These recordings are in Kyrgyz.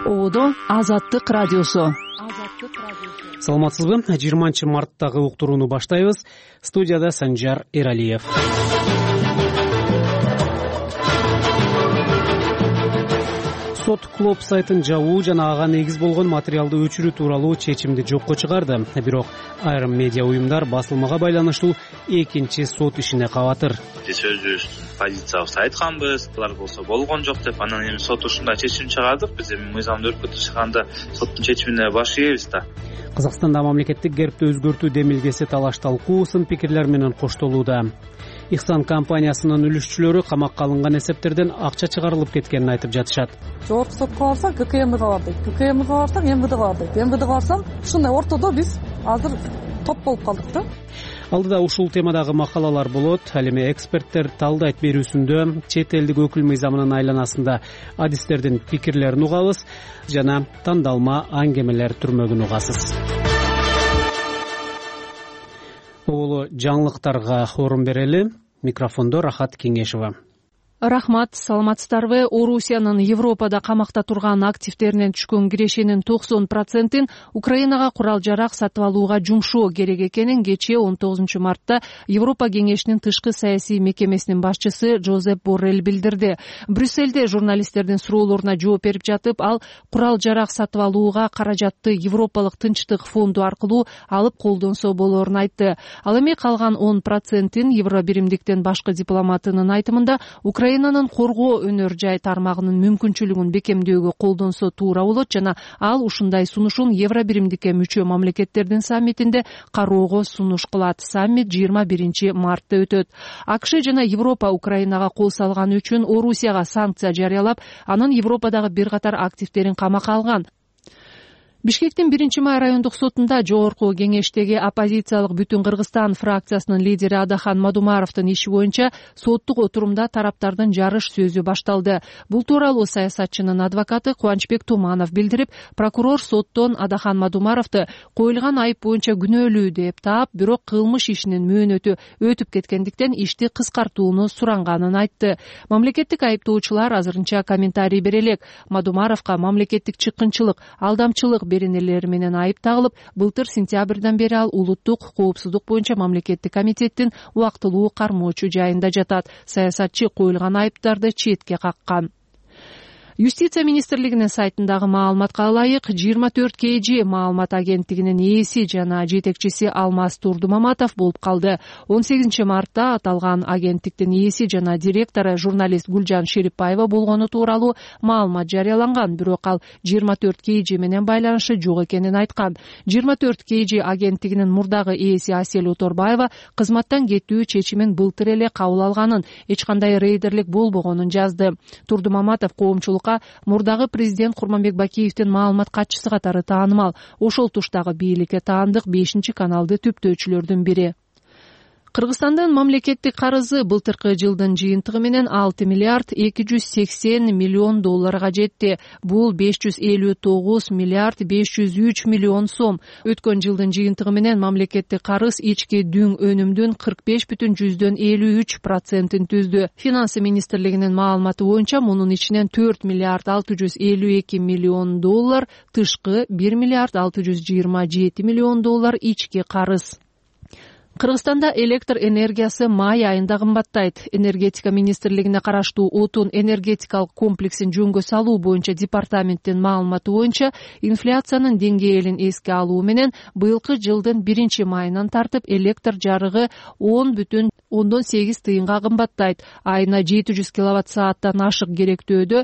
Оодо Азаттык радиосу. Саламатсызбы? 20 марттагы уктурууну баштайбыз. Студияда Санжар Эралиев. Сот Клоп сайтын жабуу жана ага негиз болгон материалды өчүрүү тууралуу чечимди жокко чыгарды. Бирок айрым медиа уюмдар басылмага байланыштуу экинчи сот ишине кабатыр. Биз өзүбүздүн позициябызды айтканбыз, алар болсо болгон жок деп, анан эми сот ушундай чечим чыгардык. Биз эми мыйзамды өркөтүп чыганда соттун чечимине баш ийебиз да. Казакстанда мамлекеттик гербти өзгөртүү демилгеси талаш-талкуу, сын пикирлер менен коштолууда. Ихсан компаниясынын үлүшчүлөрү камакка алынган эсептерден акча чыгарылып кеткенин айтып жатышат. Жогорку сотко барсак ККМга бар дейт, ККМга барсак МВДга бар дейт, МВДга барсам ушундай ортодо биз азыр топ болуп калдык да. Алдыда ушул темадагы макалалар болот. Ал эми эксперттер талдайт берүүсүндө чет элдик өкүл мыйзамынын айланасында адистердин пикирлерин угабыз жана тандалма аңгемелер түрмөгүн угасыз. Улуу жаңылыктарга орун берели. Микрофондо Рахат Кеңешова. Рахмат, саламатсыздарбы? Орусиянын Европада камакта турган активдеринен түшкөн кирешенин 90%-ин Украинага курал-жарак сатып алууга жумшоо керек экенин кечээ 19 мартта Европа кеңешинин тышкы саясий мекемесинин башчысы Жозеп Боррелл билдирди. Брюссельде журналисттердин суроолоруна жооп берип жатып, ал курал-жарак сатып алууга каражатты Европалык тынчтык фонду аркылуу алып колдонсо болоорун айтты. Ал эми калган 10%-ин Евробиримдиктен башкы дипломатынын айтымында Украинанын коргоо өнөр жай тармагынын мүмкүнчүлүгүн бекемдөөгө колдонсо туура болот жана ал ушундай сунушун Евробиримдикке мүчө мамлекеттердин саммитинде кароого сунуш кылат. Саммит 21 мартта өтөт. АКШ жана Европа Украинага кол салганы үчүн Орусияга санкция жарыялап, анын Европадагы бир катар активдерин камакка алган. Бишкектин 1-май райондук сотунда жогорку кеңештеги оппозициялык Бүтүн Кыргызстан фракциясынын лидери Адахан Мадумаровдун иши боюнча соттук отурумда тараптардын жарыш сөзү башталды. Бул тууралуу саясатчынын адвокаты Кубанычбек Туманов билдирип, прокурор соттон Адахан Мадумаровду коюлган айып боюнча күнөөлүү деп таап, бирок кылмыш ишинин мөөнөтү өтүп кеткендиктен ишти кыскартууну суранганын айтты. Мамлекеттик айыптоочулар азырынча комментарий бере элек. Мадумаровго мамлекеттик чыккынчылык, алдамчылык беренелери менен айып тагылып, былтыр сентябрдан бери ал улуттук коопсуздук боюнча мамлекеттик комитеттин убактылуу кармоочу жайында жатат. Саясатчы коюлган айыптарды четке каккан. Юстиция министрлигинин сайтындагы маалыматка ылайык, 24 KG маалымат агенттигинин ээси жана жетекчиси Алмаз Турдумаматов болуп калды. 18 мартта аталган агенттиктин ээси жана директору журналист Гүлжан Шерипбаева болгону тууралуу маалымат жарыяланган, бирок ал 24 KG менен байланышы жок экенин айткан. 24 KG агенттигинин мурдагы ээси Асель Оторбаева кызматтан кетүү чечимин былтыр эле кабыл алганын, эч кандай рейдерлик болбогонун жазды. Турдумаматов коомчулукка мурдагы президент Курманбек Бакиевдин маалымат катчысы катары таанымал. Ошол туштагы бийликке таандык 5-каналды түптөөчүлөрдүн бири. Кыргызстандын мамлекеттик карызы былтыркы жылдын жыйынтыгы менен 6 миллиард 280 миллион долларга жетти. Бул 559 миллиард 503 миллион сом. Өткөн жылдын жыйынтыгы менен мамлекеттик карыз ички дүң өнүмдүн 45,53%-ин түздү. Финансы министрлигинин маалыматы боюнча мунун ичинен 4 миллиард 652 миллион доллар тышкы, 1 миллиард 627 миллион доллар ички карыз. Кыргызстанда электр энергиясы май айында кымбаттайт. Энергетика министрлигине караштуу отун энергетикалык комплексин жөнгө салуу боюнча департаменттин маалыматы боюнча, инфляциянын деңгээлин эске алуу менен быйылкы жылдын 1-майынан тартып электр жарыгы 10,8 тыйынга кымбаттайт. Айына 700 киловатт-сааттан ашык керектөөдө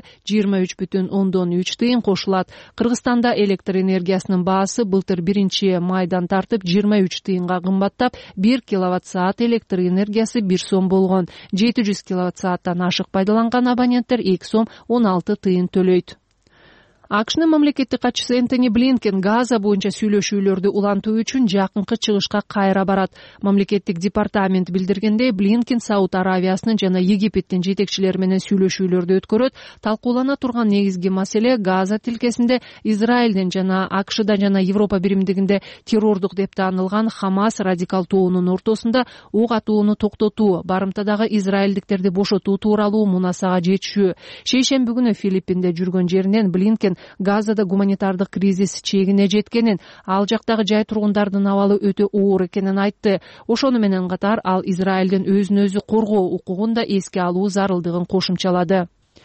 23,3 тыйын кошулат. Кыргызстанда электр энергиясынын баасы былтыр 1-майдан тартып 23 тыйынга кымбаттап, 1 киловатт-саат электр энергиясы 1 сом болгон. 700 киловатт-сааттан ашык пайдаланган абоненттер 2 сом 16 тыйын төлөйт. АКШнын мамлекеттик катчысы Энтони Блинкен Газа боюнча сүйлөшүүлөрдү улантуу үчүн жакынкы чыгышка кайра барат. Мамлекеттик департамент билдиргендей, Блинкен Сауд Аравиясынын жана Египеттин жетекчилери менен сүйлөшүүлөрдү өткөрөт. Талкуулана турган негизги маселе Газа тилкесинде Израилдин жана АКШда жана Европа биримдигинде террордук деп таанылган Хамас радикал тобунун ортосунда ок атууну токтотуу, барымтадагы израилдиктерди бошотуу тууралуу мунасага жетишүү. Шейшемби күнү Филиппинде жүргөн жеринен Блинкен Газада гуманитардык кризис чегине жеткенин, ал жактагы жай тургундардын абалы өтө оор экенин айтты. Ошону менен катар ал Израилдин өзүн өзү коргоо укугун да эске алуу зарылдыгын кошумчалады.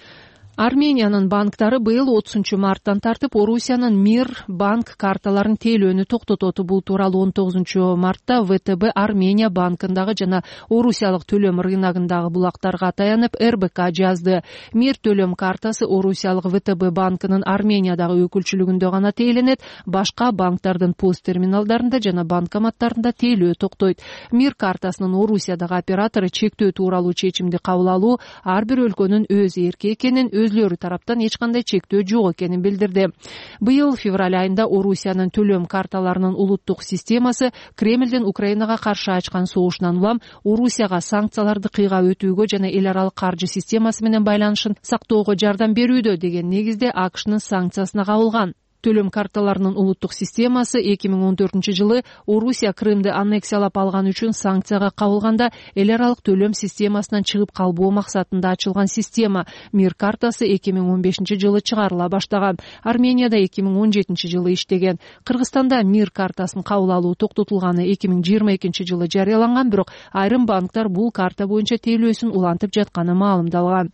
Армениянын банктары быйыл 30 марттан тартып Орусиянын Мир банк карталарын тейлөөнү токтотот. Бул тууралуу 19 мартта ВТБ Армения банкындагы жана Орусиялык төлөм рыногундагы булактарга таянып РБК жазды. Мир төлөм картасы Орусиялык ВТБ банкынын Армениядагы өкүлчүлүгүндө гана тейлөнөт, башка банктардын пост терминалдарында жана банкоматтарында тейлөө токтойт. Мир картасынын Орусиядагы оператору чектөө тууралуу чечимди кабыл алуу ар бир өлкөнүн өз эрки экенин, өзлөрү тараптан эч кандай чектөө жок экенин билдирди. Быйыл февраль айында Орусиянын төлөм карталарынын улуттук системасы Кремлдин Украинага каршы ачкан согушунан улам Орусияга санкцияларды кыйга өтүүгө жана эл аралык каржы системасы менен байланышын сактоого жардам берүүдө деген негизде АКШнын санкциясына кабылган. Төлөм карталарынын улуттук системасы 2014 жылы Орусия Крымды аннексиялап алган үчүн санкцияга кабылганда эл аралык төлөм системасынан чыгып калбоо максатында ачылган система. Мир картасы 2015 жылы чыгарыла баштаган. Арменияда 2017 жылы иштеген. Кыргызстанда Мир картасын кабыл алуу токтотулганы 2022 жылы жарыяланган, бирок айрым банктар бул карта боюнча тейлөөсүн улантып жатканы маалымдалган.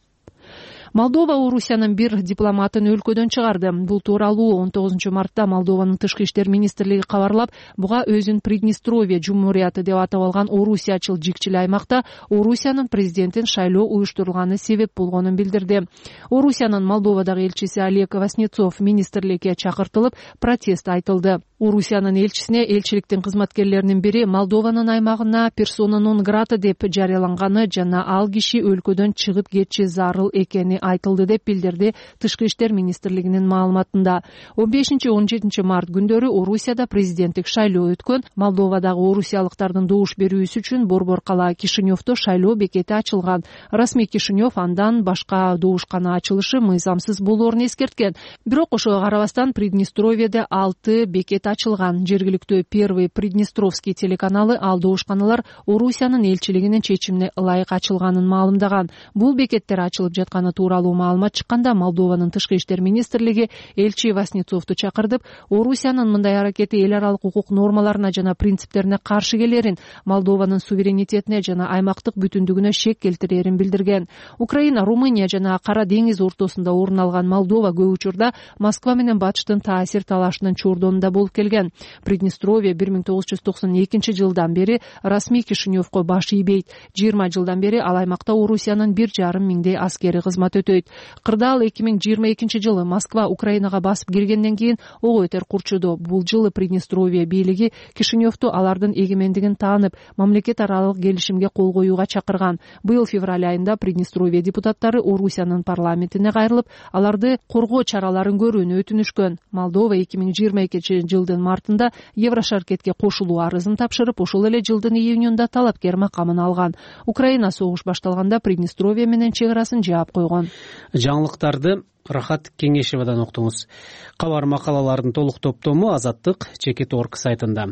Молдова Орусиянын бир дипломатын өлкөдөн чыгарды. Бул тууралуу 19 мартта Молдованын тышкы иштер министрлиги кабарлап, буга өзүн Приднестровье жумурияты деп атап алган орусиячыл жикчил аймакта Орусиянын президентин шайлоо уюштурулганы себеп болгонун билдирди. Орусиянын Молдовадагы элчиси Олег Васнецов министрликке чакыртылып, протест айтылды. Орусиянын элчисине элчиликтин кызматкерлеринин бири Молдованын аймагына персона нон грата деп жарыяланганы жана ал киши өлкөдөн чыгып кетиши зарыл экени айтылды деп билдирди Тышкы иштер министрлигинин маалыматында. 15-17 март күндөрү Орусияда президенттик шайлоо өткөн. Молдовадагы орусиялыктардын добуш берүүсү үчүн борбор кала Кишиневдо шайлоо бекети ачылган. Расмий Кишинев андан башка добушкана ачылышы мыйзамсыз болоорун эскерткен. Бирок ошого карабастан Приднестровьеде 6 бекет ачылган. Жергиликтүү Первый Приднестровский телеканалы ал добушканалар Орусиянын элчилигинин чечимине ылайык ачылганын маалымдаган. Бул бекеттер ачылып жатканы тууралуу маалымат чыкканда Молдованын тышкы иштер министрлиги элчи Васнецовду чакыртып, Орусиянын мындай аракети эл аралык укук нормаларына жана принциптерине каршы келерин, Молдованын суверенитетине жана аймактык бүтүндүгүнө шек келтирерин билдирген. Украина, Румыния жана Кара деңиз ортосунда орун алган Молдова көп учурда Москва менен Батыштын таасир талашынын чордонунда болуп келген. Приднестровье 1992 жылдан бери расмий Кишиневко баш ийбейт. 20 жылдан бери ал аймакта Орусиянын 1,5 миңдей аскери кызмат өтөйт. Кырдаал 2022 жылы Москва Украинага басып киргенден кийин ого өтөр курчуду. Бул жылы Приднестровье бийлиги Кишиневду алардын эгемендигин таанып, мамлекет аралык келишимге кол коюуга чакырган. Быйыл февраль айында Приднестровье депутаттары Орусиянын парламентине кайрылып, аларды коргоо чараларын көрүүнү өтүнүшкөн. Молдова 2022 жылдын мартында Еврошаркетке кошулуу арызын тапшырып, ошол эле жылдын июнунда талапкер макамын алган. Украина согуш башталганда Приднестровье менен чек арасын жаап койгон. Жаңылыктарды Рахат Кеңешевадан уктуңуз. Кабар макалалардын толук топтому Азаттык Чекит.орг сайтында.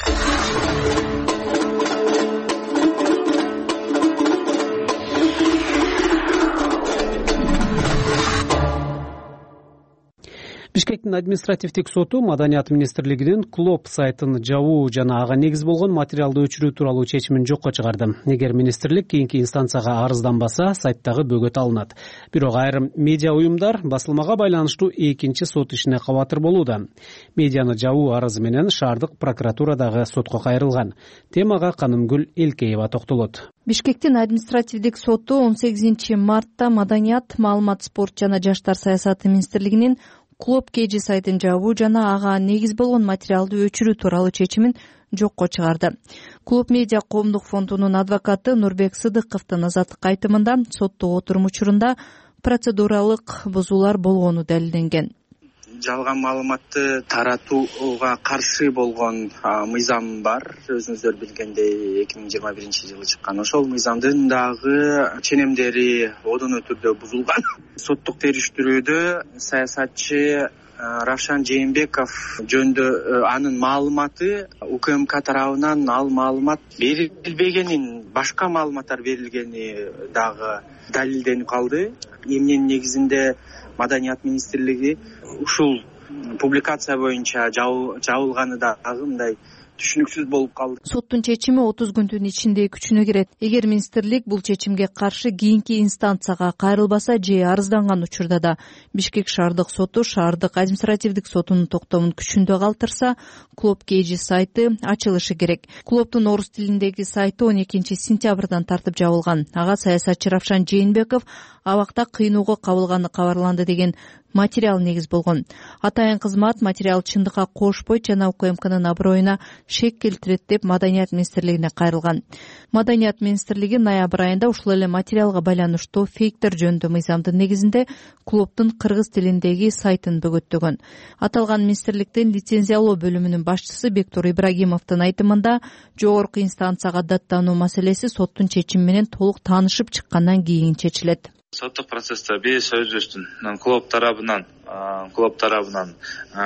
Бишкектин административдик соту Маданият министрлигинин Клоп сайтын жабуу жана ага негиз болгон материалды өчүрүү тууралуу чечимин жокко чыгарды. Эгер министрлик кийинки инстанцияга арызданбаса, сайттагы бөгөт алынат. Бирок айрым медиа уюмдар басылмага байланыштуу экинчи сот ишине кабатыр болууда. Медианы жабуу арызы менен шаардык прокуратурадагы сотко кайрылган. Темага Канымгүл Элкеева токтолот. Бишкектин административдик соту 18 мартта Маданият, маалымат, спорт жана жаштар саясаты министрлигинин Клоп KG сайтын жабуу жана ага негиз болгон материалды өчүрүү тууралуу чечимин жокко чыгарды. Клоп медиа коомдук фондунун адвокаты Нурбек Сыдыковдун азаттык айтымында соттук отурум учурунда процедуралык бузуулар болгону далилденген. Жалган маалыматты таратууга каршы болгон мыйзам бар. Өзүңүздөр билгендей 2021 жылы чыккан. Ошол мыйзамдын дагы ченемдери одоно түрдө бузулган. Соттук териштирүүдө саясатчы Равшан Жээнбеков жөнүндө анын маалыматы УКМК тарабынан ал маалымат берилбегенин, башка маалыматтар берилгени дагы далилденип калды. Эмненин негизинде Маданият министрлиги ушул публикация боюнча жабылганы дагы мындай түшүнүксүз болуп калды. Соттун чечими 30 күндүн ичинде күчүнө кирет. Эгер министрлик бул чечимге каршы кийинки инстанцияга кайрылбаса же арызданган учурда да Бишкек шаардык соту шаардык административдик сотунун токтомун күчүндө калтырса, Клоп KG сайты ачылышы керек. Клоптун орус тилиндеги сайты 12 сентябрдан тартып жабылган. Ага саясатчы Равшан Жээнбеков абакта кыйноого кабылганы кабарланды деген материал негиз болгон. Атайын кызмат материал чындыкка кошпойт жана УКМКнын аброюна шек келтирет деп Маданият министрлигине кайрылган. Маданият министрлиги ноябрь айында ушул эле материалга байланыштуу фейктер жөнүндө мыйзамдын негизинде Клоптун кыргыз тилиндеги сайтын бөгөттөгөн. Аталган министрликтин лицензиялоо бөлүмүнүн башчысы Бектур Ибрагимовдун айтымында жогорку инстанцияга даттануу маселеси соттун чечими менен толук таанышып чыккандан кийин чечилет. Соттук процессте биз өзүбүздүн Клоп тарабынан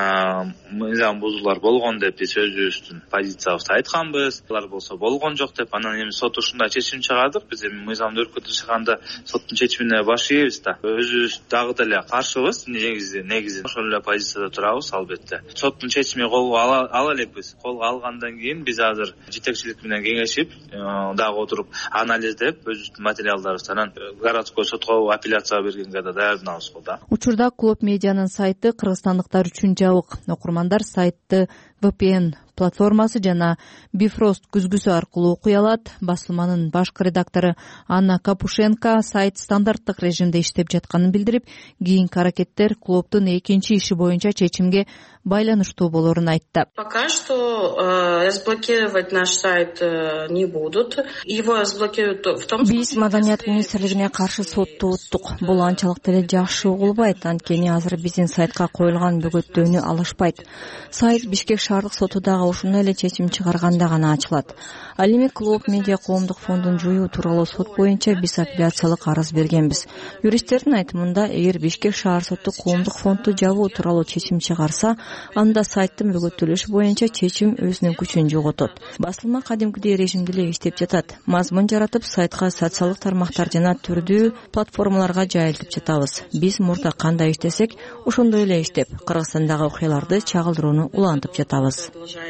мыйзам бузуулар болгон деп биз өзүбүздүн позициябызды айтканбыз. Алар болсо болгон жок деп, анан эми сот ушундай чечим чыгардык. Биз эми мыйзамды өркөтүп чыганда соттун чечимине баш ийбиз да. Өзүбүз дагы деле каршыбыз, негизи ошол эле позицияда турабыз албетте. Соттун чечимин колго ала элекпиз. Колго алгандан кийин биз азыр жетекчилик менен кеңешип, дагы отуруп анализдеп, өзүбүздүн материалдарыбызды анан городской сотко апелляция бергенге да даярданабыз го да. Учурда Клоп медианын сайты кыргызстандыктар үчүн жабык. Окурмандар сайтты VPN платформасы жана Bifrost күзгүсү аркылуу окуй алат. Басылманын башкы редактору Анна Капушенко сайт стандарттык режимде иштеп жатканын билдирип, кийинки аракеттер Клоптун экинчи иши боюнча чечимге байланыштуу болорун айтты. Пока что разблокировать наш сайт не будут. Его разблокируют в том случае. Биз Маданият министрлигине каршы сотту уттук. Бул анчалык деле жакшы угулбайт. Анткени азыр биздин сайтка коюлган бөгөттөөнү алышпайт. Сайт Бишкек шаардык сотудагы ушуну эле чечим чыгарганда гана ачылат. Ал эми Клоп медиа коомдук фондун жоюу тууралуу сот боюнча биз апелляциялык арыз бергенбиз. Юристтердин айтымында, эгер Бишкек шаар соту коомдук фондду жабуу тууралуу чечим чыгарса, анда сайттын бөгөттөлүшү боюнча чечим өзүнүн күчүн жоготот. Басылма кадимкидей режимде эле иштеп жатат. Мазмун жаратып, сайтка социалдык тармактар жана түрдүү платформаларга жайылтып жатабыз. Биз мурда кандай иштесек, ошондой эле иштеп, Кыргызстандагы окуяларды чагылдырууну улантып жатабыз.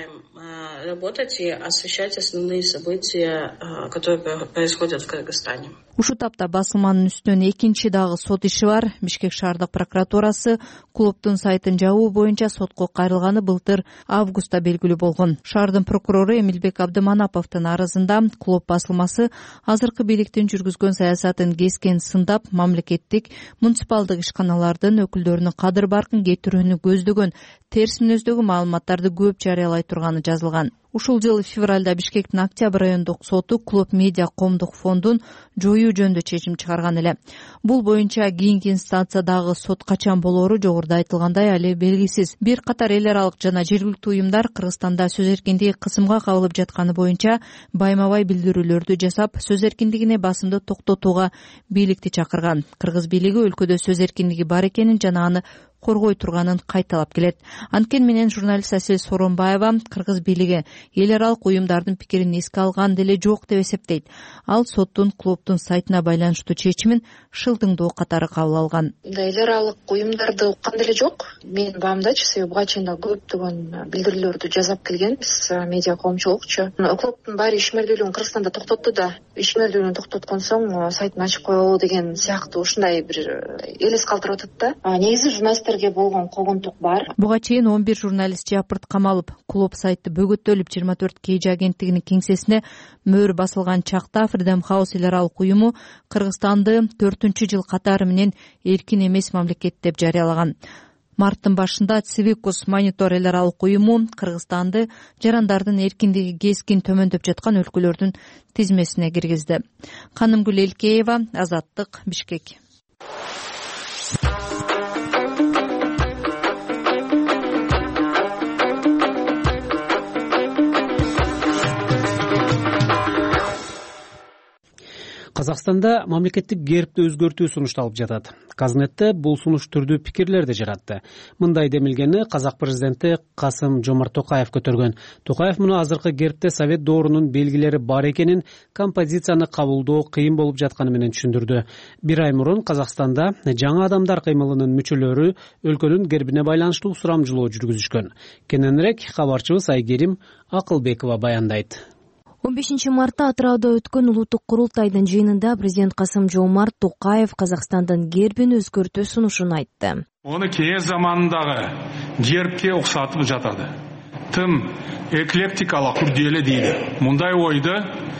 Работать и освещать основные события, которые происходят в Кыргызстане. Ушул тапта басылманын үстүнөн экинчи дагы сот иши бар. Бишкек шаардык прокуратурасы Клоптун сайтын жабуу боюнча сотко кайрылганы былтыр августта белгилүү болгон. Шаардын прокурору Эмилбек Абдыманаповдун арызында Клоп басылмасы азыркы бийликтин жүргүзгөн саясатын кескен сындап, мамлекеттик муниципалдык ишканалардын өкүлдөрүнүн кадыр баркын кетирүүнү көздөгөн терс мүнөздөгү маалыматтарды көп жарыялай турганы жазылган. Ушул жыл февралда Бишкектин Октябрь райондук соту Клоп медиа коомдук фондун жоюу жөнүндө чечим чыгарган эле. Бул боюнча кийинки инстанциядагы сот качан болоору жогоруда айтылгандай али белгисиз. Бир катар эл аралык жана жергиликтүү уюмдар Кыргызстанда сөз эркиндиги кысымга кабылып жатканы боюнча байма-бай билдирүүлөрдү жасап, сөз эркиндигине басымды токтотууга бийликти чакырган. Кыргыз бийлиги өлкөдө сөз эркиндиги бар экенин жана аны коргой турганын кайталап келет. Анткени менен журналист Асел Соронбаева Кыргыз бийлиги эл аралык уюмдардын пикирин эске алган деле жок деп эсептейт. Ал соттун Клоптун сайтына байланыштуу чечимин шылдыңдоо катары кабыл алган. Эл аралык уюмдарды уккан деле жок. Менин баамдачы, себеби буга чейин да көптөгөн билдирүүлөрдү жасап келгенбиз медиа коомчулукчу. Клоптун баары ишмердүүлүгүн Кыргызстанда токтотту да, ишмердүүлүгүн токтоткон соң сайтын ачып коелу деген сыяктуу ушундай бир элес калтырып атат да. Негизи журналисттерге болгон когонтук бар. Буга чейин 11 журналист жапырт камалып, Клоп сайты бөгөттөлүп 24 KG агенттигинин кеңсесине мөр басылган чакта Freedom House эл аралык уюму Кыргызстанды 4-жыл катары менен эркин эмес мамлекет деп жарыялаган. Марттын башында Civicus Monitor эл аралык уюму Кыргызстанды жарандардын эркиндиги кескин төмөндөп жаткан өлкөлөрдүн тизмесине киргизди. Канымгүл Элкеева, Азаттык, Бишкек. Казакстанда мамлекеттик гербти өзгөртүү сунушталып жатат. Казнетте бул сунуш түрдүү пикирлерди жаратты. Мындай демилгени казак президенти Касым-Жомарт Токаев көтөргөн. Токаев муну азыркы гербте совет доорунун белгилери бар экенин, композицияны кабылдоо кыйын болуп жатканы менен түшүндүрдү. Бир ай мурун Казакстанда жаңы адамдар кыймылынын мүчөлөрү өлкөнүн гербине байланыштуу сурамжылоо жүргүзүшкөн. Кененирээк кабарчыбыз Айгерим Акылбекова баяндайт. 15 мартта Атырауда өткөн улуттук курултайдын жыйынында президент Касым-Жомарт Токаев Казакстандын гербин өзгөртүү сунушун айтты. Оны кеңес заманындагы гербке окшотуп жатады. Тым эклектикалык, күрделүү дейди. Мындай ойду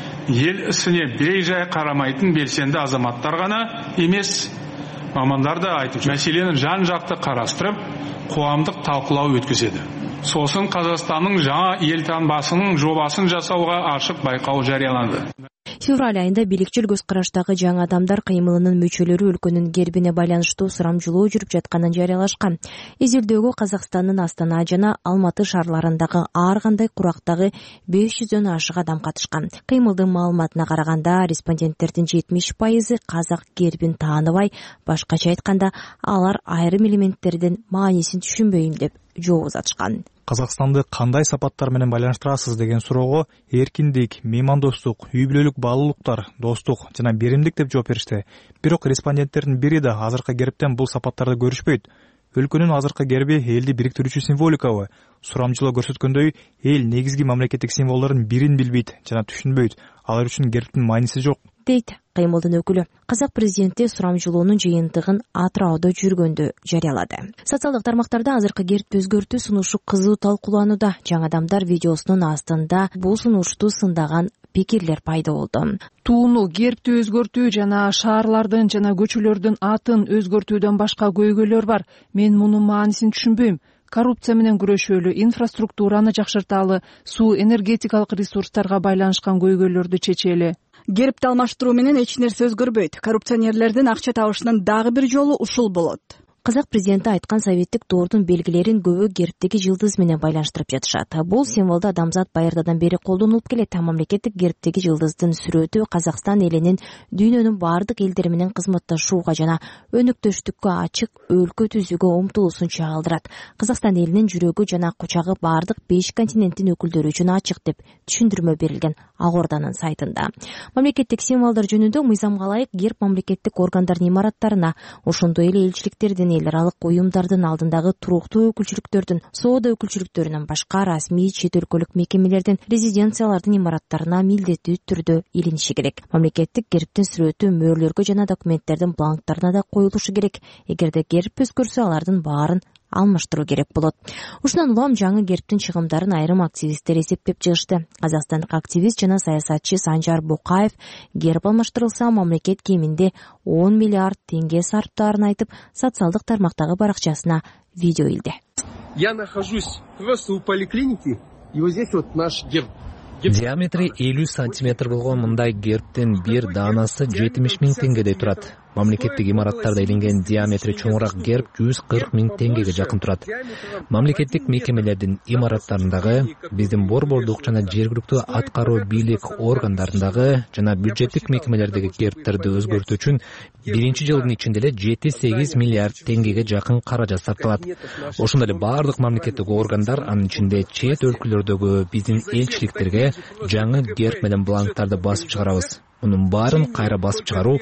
эл исине бейжай карамайтын белсенди азаматтар гана эмес, мамандар да айтып, маселени жан-жакты караштырып, коомдук талкуулоо өткөзөдү. Сосын Казакстандын жаңа элтаңбасынын жобасын жасауга ашык байкоо жарыяланды. Февраль айында бийликчил көз караштагы жаңы адамдар кыймылынын мүчөлөрү өлкөнүн гербине байланыштуу сурамжылоо жүрүп жатканын жарыялашкан. Изилдөөгө Казакстандын Астана жана Алматы шаарларындагы ар кандай курактагы 500дөн ашык адам катышкан. Кыймылдын маалыматына караганда, респонденттердин 70% казак гербин тааныбай, башкача айтканда, алар айрым элементтердин маанисин түшүнбөйм деп жооп узатышкан. Казакстанды кандай сапаттар менен байланыштырасыз деген суроого эркиндик, меймандостук, үй бүлөлүк баалуулуктар, достук жана беримдик деп жооп беришти. Бирок респонденттердин бири да азыркы гербтен бул сапаттарды көрүшпөйт. Өлкөнүн азыркы герби элди бириктирүүчү символикабы. Сурамжылоо көрсөткөндөй, эл негизги мамлекеттик символдордун бирин билбейт жана түшүнбөйт. Алар үчүн гербтин мааниси жок, дейт кыймылдын өкүлү. Казак президенти сурамжылоонун жыйынтыгын Атырауда жүргөндө жарыялады. Социалдык тармактарда азыркы гербти өзгөртүү сунушу кызуу талкууланууда. Жаңы адамдар видеосунун астында бул сунушту сындаган пикирлер пайда болду. Тууну гербти өзгөртүү жана шаарлардын жана көчөлөрдүн атын өзгөртүүдөн башка көйгөйлөр бар. Мен мунун маанисин түшүнбөйм. Коррупция менен күрөшөлү, инфраструктураны жакшырталы, суу энергетикалык ресурстарга байланышкан көйгөйлөрдү чечели. Гербти алмаштыруу менен эч нерсе өзгөрбөйт. Коррупционерлердин акча табышынын дагы бир жолу ушул болот. Казак президенти айткан советтик доордун белгилерин көбү гербтеги жылдыз менен байланыштырып жатышат. Бул символду адамзат байырдадан бери колдонулуп келет. Мамлекеттик гербтеги жылдыздын сүрөтү Казакстан элинин дүйнөнүн бардык элдери менен кызматташууга жана өнөктөштүккө ачык өлкө түзүүгө умтулуусун чагылдырат. Казакстан элинин жүрөгү жана кучагы бардык 5 континенттин өкүлдөрү үчүн ачык деп түшүндүрмө берилген Ак Орданын сайтында. Мамлекеттик символдор жөнүндө мыйзамга ылайык герб мамлекеттик органдардын имараттарына, ошондой эле элчиликтердин, эл аралык уюмдардын алдындагы туруктуу өкүлчүлүктөрдүн, соода өкүлчүлүктөрүнүн, башка расмий чет өлкөлүк мекемелердин резиденциялардын имараттарына милдеттүү түрдө илиниши керек. Мамлекеттик гербтин сүрөтү мөөрлөргө жана документтердин бланктарына да коюлушу керек. Эгерде герб өзгөрсө, алардын баарын алмаштыруу керек болот. Ушундан улам жаңы гербтин чыгымдарын айрым активисттер эсептеп чыгышты. Казакстандык активист жана саясатчы Санжар Букаев герб алмаштырылса, мамлекет кеминде 10 миллиард теңге сарптаарын айтып, социалдык тармактагы баракчасына видео илди. Я нахожусь просто у поликлиники, и вот здесь вот наш герб. Диаметри 50 сантиметр болгон мындай гербтин бир даанасы 70 000 теңгедей турат. Мамлекеттик имараттарда илинген диаметри чоңураак герб 140 000 теңгеге жакын турат. Мамлекеттик мекемелердин имараттарындагы, биздин борбордук жана жергиликтүү аткаруу бийлик органдарындагы жана бюджеттик мекемелердеги гербтерди өзгөртүү үчүн биринчи жылдын ичинде эле 7-8 миллиард теңгеге жакын каражат сарпталат. Ошондой эле бардык мамлекеттик органдар, анын ичинде чет өлкөлөрдөгү биздин элчиликтерге жаңы герб менен бланктарды басып чыгарабыз. Мунун баарын кайра басып чыгаруу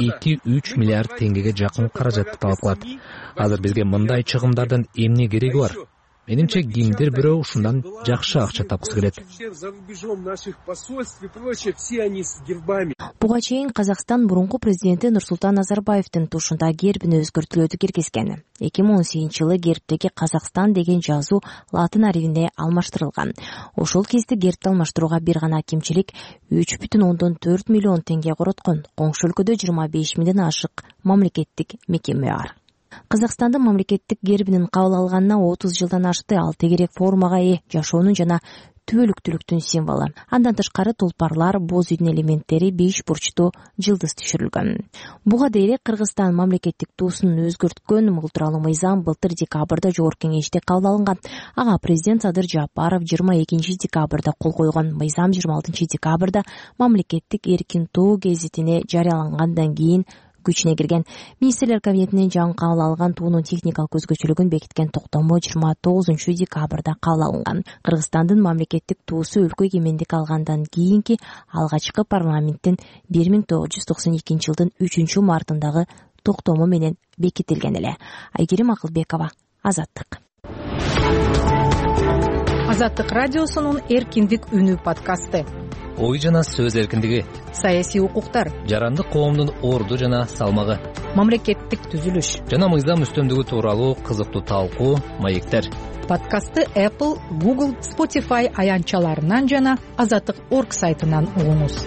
2-3 миллиард теңгеге жакын каражатты талап кылат. Азыр бизге мындай чыгымдардан эмне кереги бар? Менимче кимдир бирөө ушундан жакшы акча тапкысы келет. Буга чейин Казакстан мурунку президенти Нурсултан Назарбаевдин тушунда гербин өзгөртүүлөрдү киргизген. 2018 жылы гербтеги Казакстан деген жазуу латын арифине алмаштырылган. Ошол кезде гербти алмаштырууга бир гана кемчилик 3,4 миллион теңге короткон. Коңшу өлкөдө 25 000ден ашык мамлекеттик мекеме бар. Казакстандын мамлекеттик гербинин кабыл алганына 30 жылдан ашты. Ал тегерек формага ээ, жашоонун жана түбөлүктүүлүктүн символу. Андан тышкары тулпарлар, боз үйдүн элементтери, 5 бурчтуу жылдыз түшүрүлгөн. Буга дейре Кыргызстан мамлекеттик туусун өзгөрткөн бул тууралуу мыйзам былтыр декабрда Жогорку Кеңеште кабыл алынган. Ага президент Садыр Жапаров 22 декабрда кол койгон. Мыйзам 26 декабрда мамлекеттик эркин тоо гезитине жарыялангандан кийин күчүнө кирген. Министрлер кабинетинин жаңы кабыл алган туунун техникалык өзгөчөлүгүн бекиткен токтому 29 декабрда кабыл алынган. Кыргызстандын мамлекеттик туусу өлкө эгемендик алгандан кийинки алгачкы парламенттин 1992 жылдын 3 мартындагы токтому менен бекитилген эле. Айгерим Акылбекова, Азаттык. Азаттык радиосунун эркиндик үнү подкасты. Ой жана сөз эркиндиги, саясий укуктар, жарандык коомдун орду жана салмагы, мамлекеттик түзүлүш жана мыйзам үстөмдүгү тууралуу кызыктуу талкуу, маектер. Подкастты Apple, Google, Spotify аянтчаларынан жана Азаттык.org сайтынан угуңуз.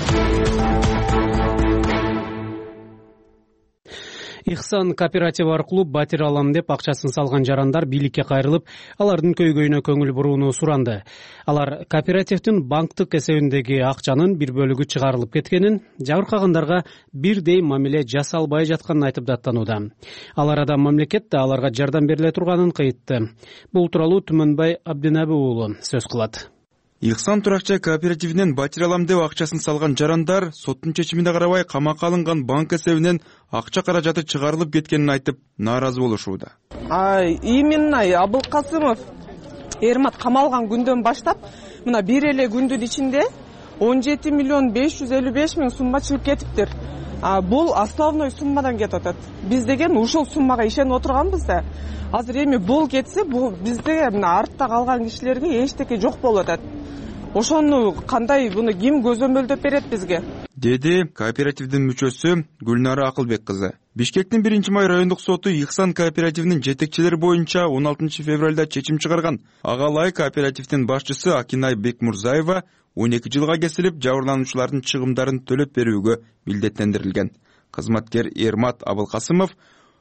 Ихсан кооперативы аркылуу батир алам деп акчасын салган жарандар бийликке кайрылып, алардын көйгөйүнө көңүл бурууну суранды. Алар кооперативдин банктык эсебиндеги акчанын бир бөлүгү чыгарылып кеткенин, жабыркагандарга бирдей мамиле жасалбай жатканын айтып даттанууда. Ал арада мамлекет да аларга жардам бериле турганын кыйтты. Бул тууралуу Түмөнбай Абдинаби уулу сөз кылат. Ихсан туракча кооперативинен батир алам деп акчасын салган жарандар соттун чечимине карабай камакка алынган банк эсебинен акча каражаты чыгарылып кеткенин айтып нааразы болушууда. Именно Абылкасымов Эрмат камалган күндөн баштап мына бир эле күндүн ичинде 17 миллион 555 миң сумма чыгып кетиптир. Бул основной суммадан кетип атат. Биз деген ушул суммага ишенип отурганбыз да. Азыр эми бул кетсе, бул бизде мына артта калган кишилерге эчтеке жок болуп атат. Ошону кандай буну ким көзөмөлдөп берет бизге? Деди кооперативдин мүчөсү Гүлнара Акылбек кызы. Бишкектин 1-май райондук соту Ихсан кооперативинин жетекчилери боюнча 16 февралда чечим чыгарган. Ага ылайык кооперативдин башчысы Акинай Бекмурзаева 12 жылга кесилип, жабырлануучулардын чыгымдарын төлөп берүүгө милдеттендирилген. Кызматкер Эрмат Абылкасымов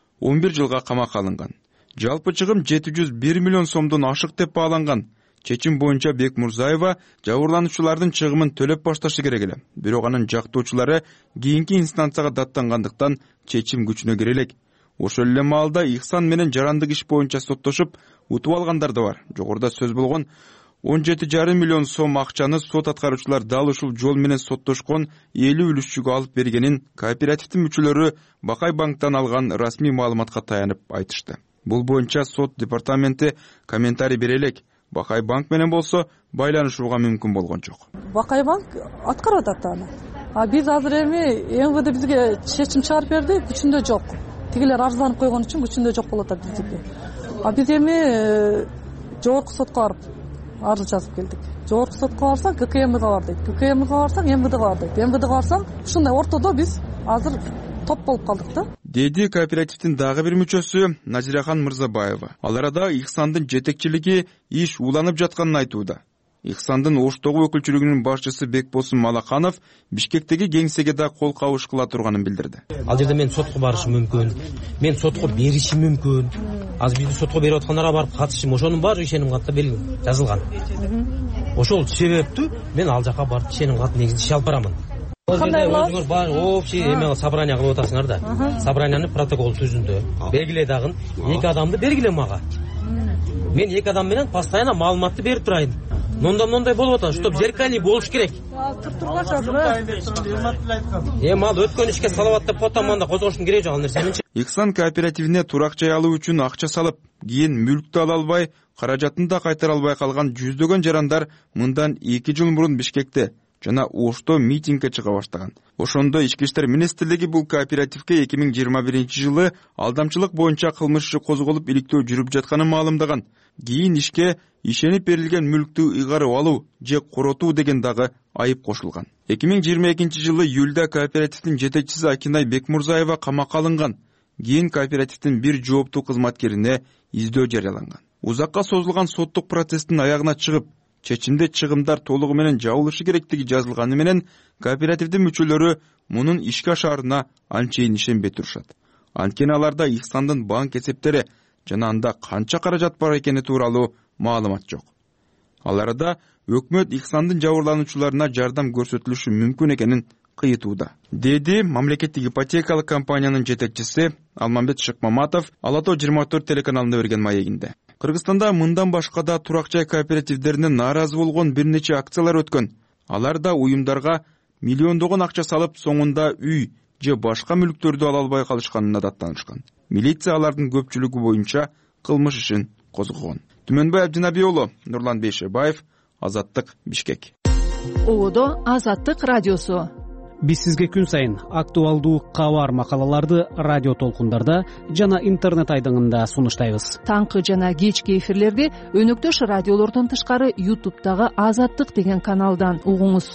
11 жылга камакка алынган. Жалпы чыгым 701 миллион сомдон ашык деп бааланган. Чечим боюнча Бекмурзаева жабырлануучулардын чыгымын төлөп башташы керек эле. Бирок анын жактоочулары кийинки инстанцияга даттангандыктан чечим күчүнө кире элек. Ошол эле маалда Ихсан менен жарандык иш боюнча соттошуп утуп алгандар да бар. Жогоруда сөз болгон 17,5 миллион сом акчаны сот аткаруучулар дал ушул жол менен соттошкон 50 үлүшчүгө алып бергенин кооперативдин мүчөлөрү Бакай банктан алган расмий маалыматка таянып айтышты. Бул боюнча сот департаменти комментарий бере элек. Бакай банк менен болсо байланышууга мүмкүн болгон жок. Бакай банк аткарып атат аны. Биз азыр эми МВД бизге чечим чыгарып берди, күчүндө жок. Тигилер арызданып койгон үчүн күчүндө жок болуп атат биздики. Биз эми жогорку сотко барып арыз жазып келдик. Жогорку сотко барсак ГКМга бар дейт. ГКМга барсак МВДга бар дейт. МВДга барсам ушундай ортодо биз азыр топ болуп калдык да. Деди кооперативдин дагы бир мүчөсү Назирахан Мырзабаева. Ал арада Ихсандын жетекчилиги иш уланып жатканын айтууда. Ихсандын Оштогу өкүлчүлүгүнүн башчысы Бекбосун Малаканов Бишкектеги кеңсеге да кол кабыш кыла турганын билдирди. Ал жерде мен сотко барышым мүмкүн, мен сотко беришим мүмкүн. Азыр бизди сотко берип аткандарга барып катышым, ошонун баары ишеним катта жазылган. Ошол себептүү мен ал жака барып ишеним кат негизи иш алып барамын. Кандай өзүңөр бар общий эме собрание кылып атасыңар да. Собраниянын протокол түзүндө белгиле дагы 2 адамды бергиле мага. Мен 2 адам менен постоянно маалыматты берип турайын. Мындай болуп атат, чтоб зеркальный болуш керек. Турган азыр. Ал өткөн ишке салават деп потом анда козгоштун кереги жок ал нерсени. Ихсан кооперативине турак жай алуу үчүн акча салып, кийин мүлктү ала албай, каражатын да кайтара албай калган жүздөгөн жарандар мындан 2 жыл мурун Бишкекте жана Ошто митингге чыга баштаган. Ошондо Ички иштер министрлиги бул кооперативге 2021-жылы алдамчылык боюнча кылмыш иши козголуп иликтөө жүрүп жатканын маалымдаган. Кийин ишке ишенип берилген мүлктү ыйгарып алуу же коротуу деген дагы айып кошулган. 2022-жылы июлда кооперативдин жетекчиси Акинай Бекмурзаева камакка алынган. Кийин кооперативдин бир жооптуу кызматкерине издөө жарыяланган. Узакка созулган соттук процесстин аягына чыгып, чечимде чыгымдар толугу менен жабылышы керектиги жазылганы менен кооперативдин мүчөлөрү мунун ишке ашаарына анчейин ишенбей турушат. Анткени аларда Ихсандын банк эсептери жана анда канча каражат бар экени тууралуу маалымат жок. Ал арада өкмөт Ихсандын жабырлануучуларына жардам көрсөтүлүшү мүмкүн экенин кыйытууда, деди мамлекеттик ипотекалык компаниянын жетекчиси Алмамбет Шыкмаматов Ала Тоо 24 телеканалына берген маегинде. Кыргызстанда мындан башка да турак жай кооперативдеринен нааразы болгон бир нече акциялар өткөн. Алар да уюмдарга миллиондогон акча салып, соңунда үй же башка мүлктөрдү ала албай калышканына даттанышкан. Милиция алардын көпчүлүгү боюнча кылмыш ишин козгогон. Түмөнбай Абдинабий уулу, Нурлан Бейшебаев, Азаттык, Бишкек. Ободо Азаттык радиосу. Биз сизге күн сайын актуалдуу кабар макалаларды радио толкундарда жана интернет айдыңында сунуштайбыз. Таңкы жана кечки эфирлерди өнөктөш радиолордон тышкары YouTube'дагы Азаттык деген каналдан угуңуз.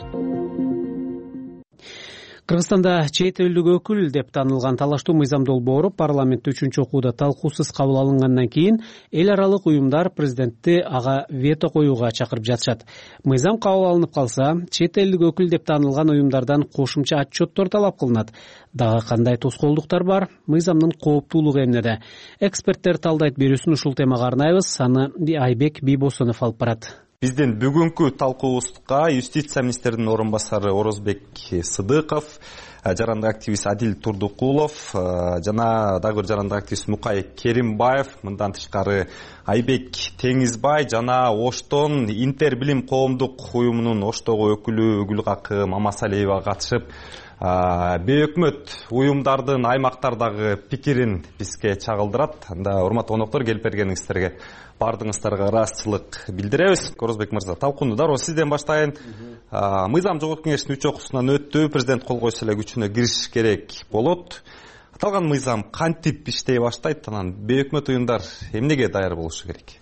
Кыргызстанда чет элдик өкүл деп таанылган Талаштуу Мыйзам долбоору парламентте 3-окууда талкуусуз кабыл алынгандан кийин эл аралык уюмдар президентти ага вето коюуга чакырып жатышат. Мыйзам кабыл алынып калса, чет элдик өкүл деп таанылган уюмдардан кошумча отчеттор талап кылынат. Дагы кандай тоскоолдуктар бар? Мыйзамдын кооптуулугу эмнеде? Эксперттер талдайт берүүсүн ушул темага арнайбыз. Аны Айбек Бийбосунов алып барат. Биздин бүгүнкү талкуубузга юстиция министринин орун басары Орозбек Сыдыков, жарандык активист Адил Турдукулов жана дагы бир жарандык активист Мукай Керимбаев, мындан тышкары Айбек Теңизбай жана Оштон Интер билим коомдук уюмунун Оштогу өкүлү Гүлгакы Мамасалиева катышып, бейөкмөт уюмдардын аймактардагы пикирин бизге чагылдырат. Анда урматтуу коноктор, келип бергениңиздерге бардыгыңыздарга ыраазычылык билдиребиз. Орозбек мырза, талкууну дароо сизден баштайын. Мыйзам жогорку кеңештин 3 окуусунан өттү, президент кол койсо эле күчүнө кириш керек болот. Аталган мыйзам кантип иштей баштайт, анан бейөкмөт уюмдар эмнеге даяр болушу керек?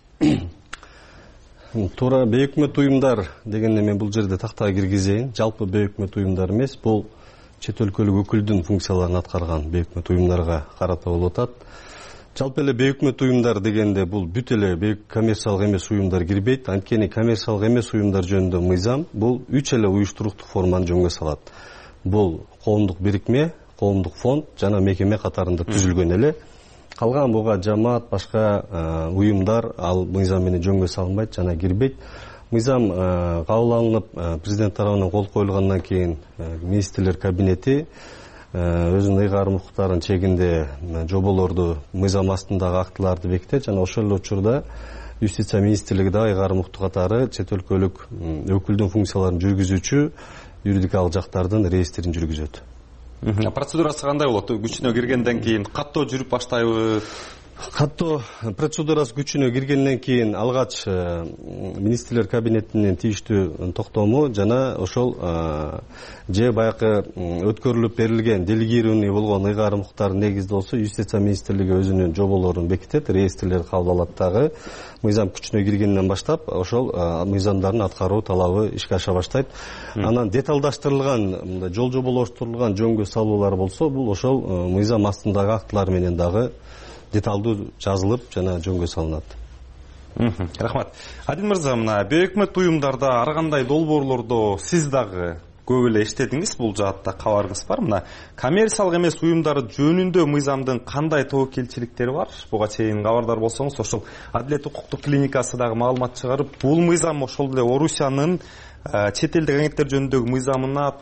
Туура, бейөкмөт уюмдар дегенде мен бул жерде тактага киргизейин. Жалпы бейөкмөт уюмдар эмес, бул чет өлкөлүк өкүлдүн функцияларын аткарган бейөкмөт уюмдарга карата болуп атат. Жалпы эле бейөкмөт уюмдар дегенде бул бүт эле коммерциялык эмес уюмдар кирбейт. Анткени коммерциялык эмес уюмдар жөнүндө мыйзам бул 3 эле уюштуруктук форманы жөнгө салат. Бул коомдук бирикме, коомдук фонд жана мекеме катарында түзүлгөн эле. Калган буга жамаат, башка уюмдар ал мыйзам менен жөнгө салынбайт жана кирбейт. Мыйзам кабыл алынып, президент тарабынан кол коюлгандан кийин министрлер кабинети өзүнүн ыйгарым укуктарын чегинде жоболорду, мыйзам астындагы актыларды бекитет жана ошол эле учурда юстиция министрлиги да ыйгарым укукту катары чет өлкөлүк өкүлдүн функцияларын жүргүзүүчү юридикалык жактардын реестрин жүргүзөт. Процедурасы кандай болот? Күчүнө киргенден кийин каттоо жүрүп баштайбы? Каттоо процедурасы күчүнө киргенден кийин алгач министрлер кабинетинин тийиштүү токтому жана ошол же баягы өткөрүлүп берилген делегированный болгон ыйгарым укуктардын негизинде болсо юстиция министрлиги өзүнүн жоболорун бекитет, реестрлерди кабыл алат. Дагы мыйзам күчүнө киргенден баштап ошол мыйзамдардын аткаруу талабы ишке аша баштайт. Анан деталдаштырылган, жол жоболоштурулган жөнгө салуулар болсо, бул ошол мыйзам астындагы актылар менен дагы деталдуу жазылып жана жөнгө салынат. Рахмат. Адил мырза, мына бейөкмөт уюмдарда ар кандай долбоорлордо сиз дагы көп эле иштедиңиз, бул жаатта кабарыңыз бар. Мына коммерциялык эмес уюмдар жөнүндө мыйзамдын кандай тобокелчиликтери бар? Буга чейин кабардар болсоңуз, ошол Адилет укуктук клиникасы дагы маалымат чыгарып, бул мыйзам ошол эле Орусиянын чет элдик агенттер жөнүндөгү мыйзамына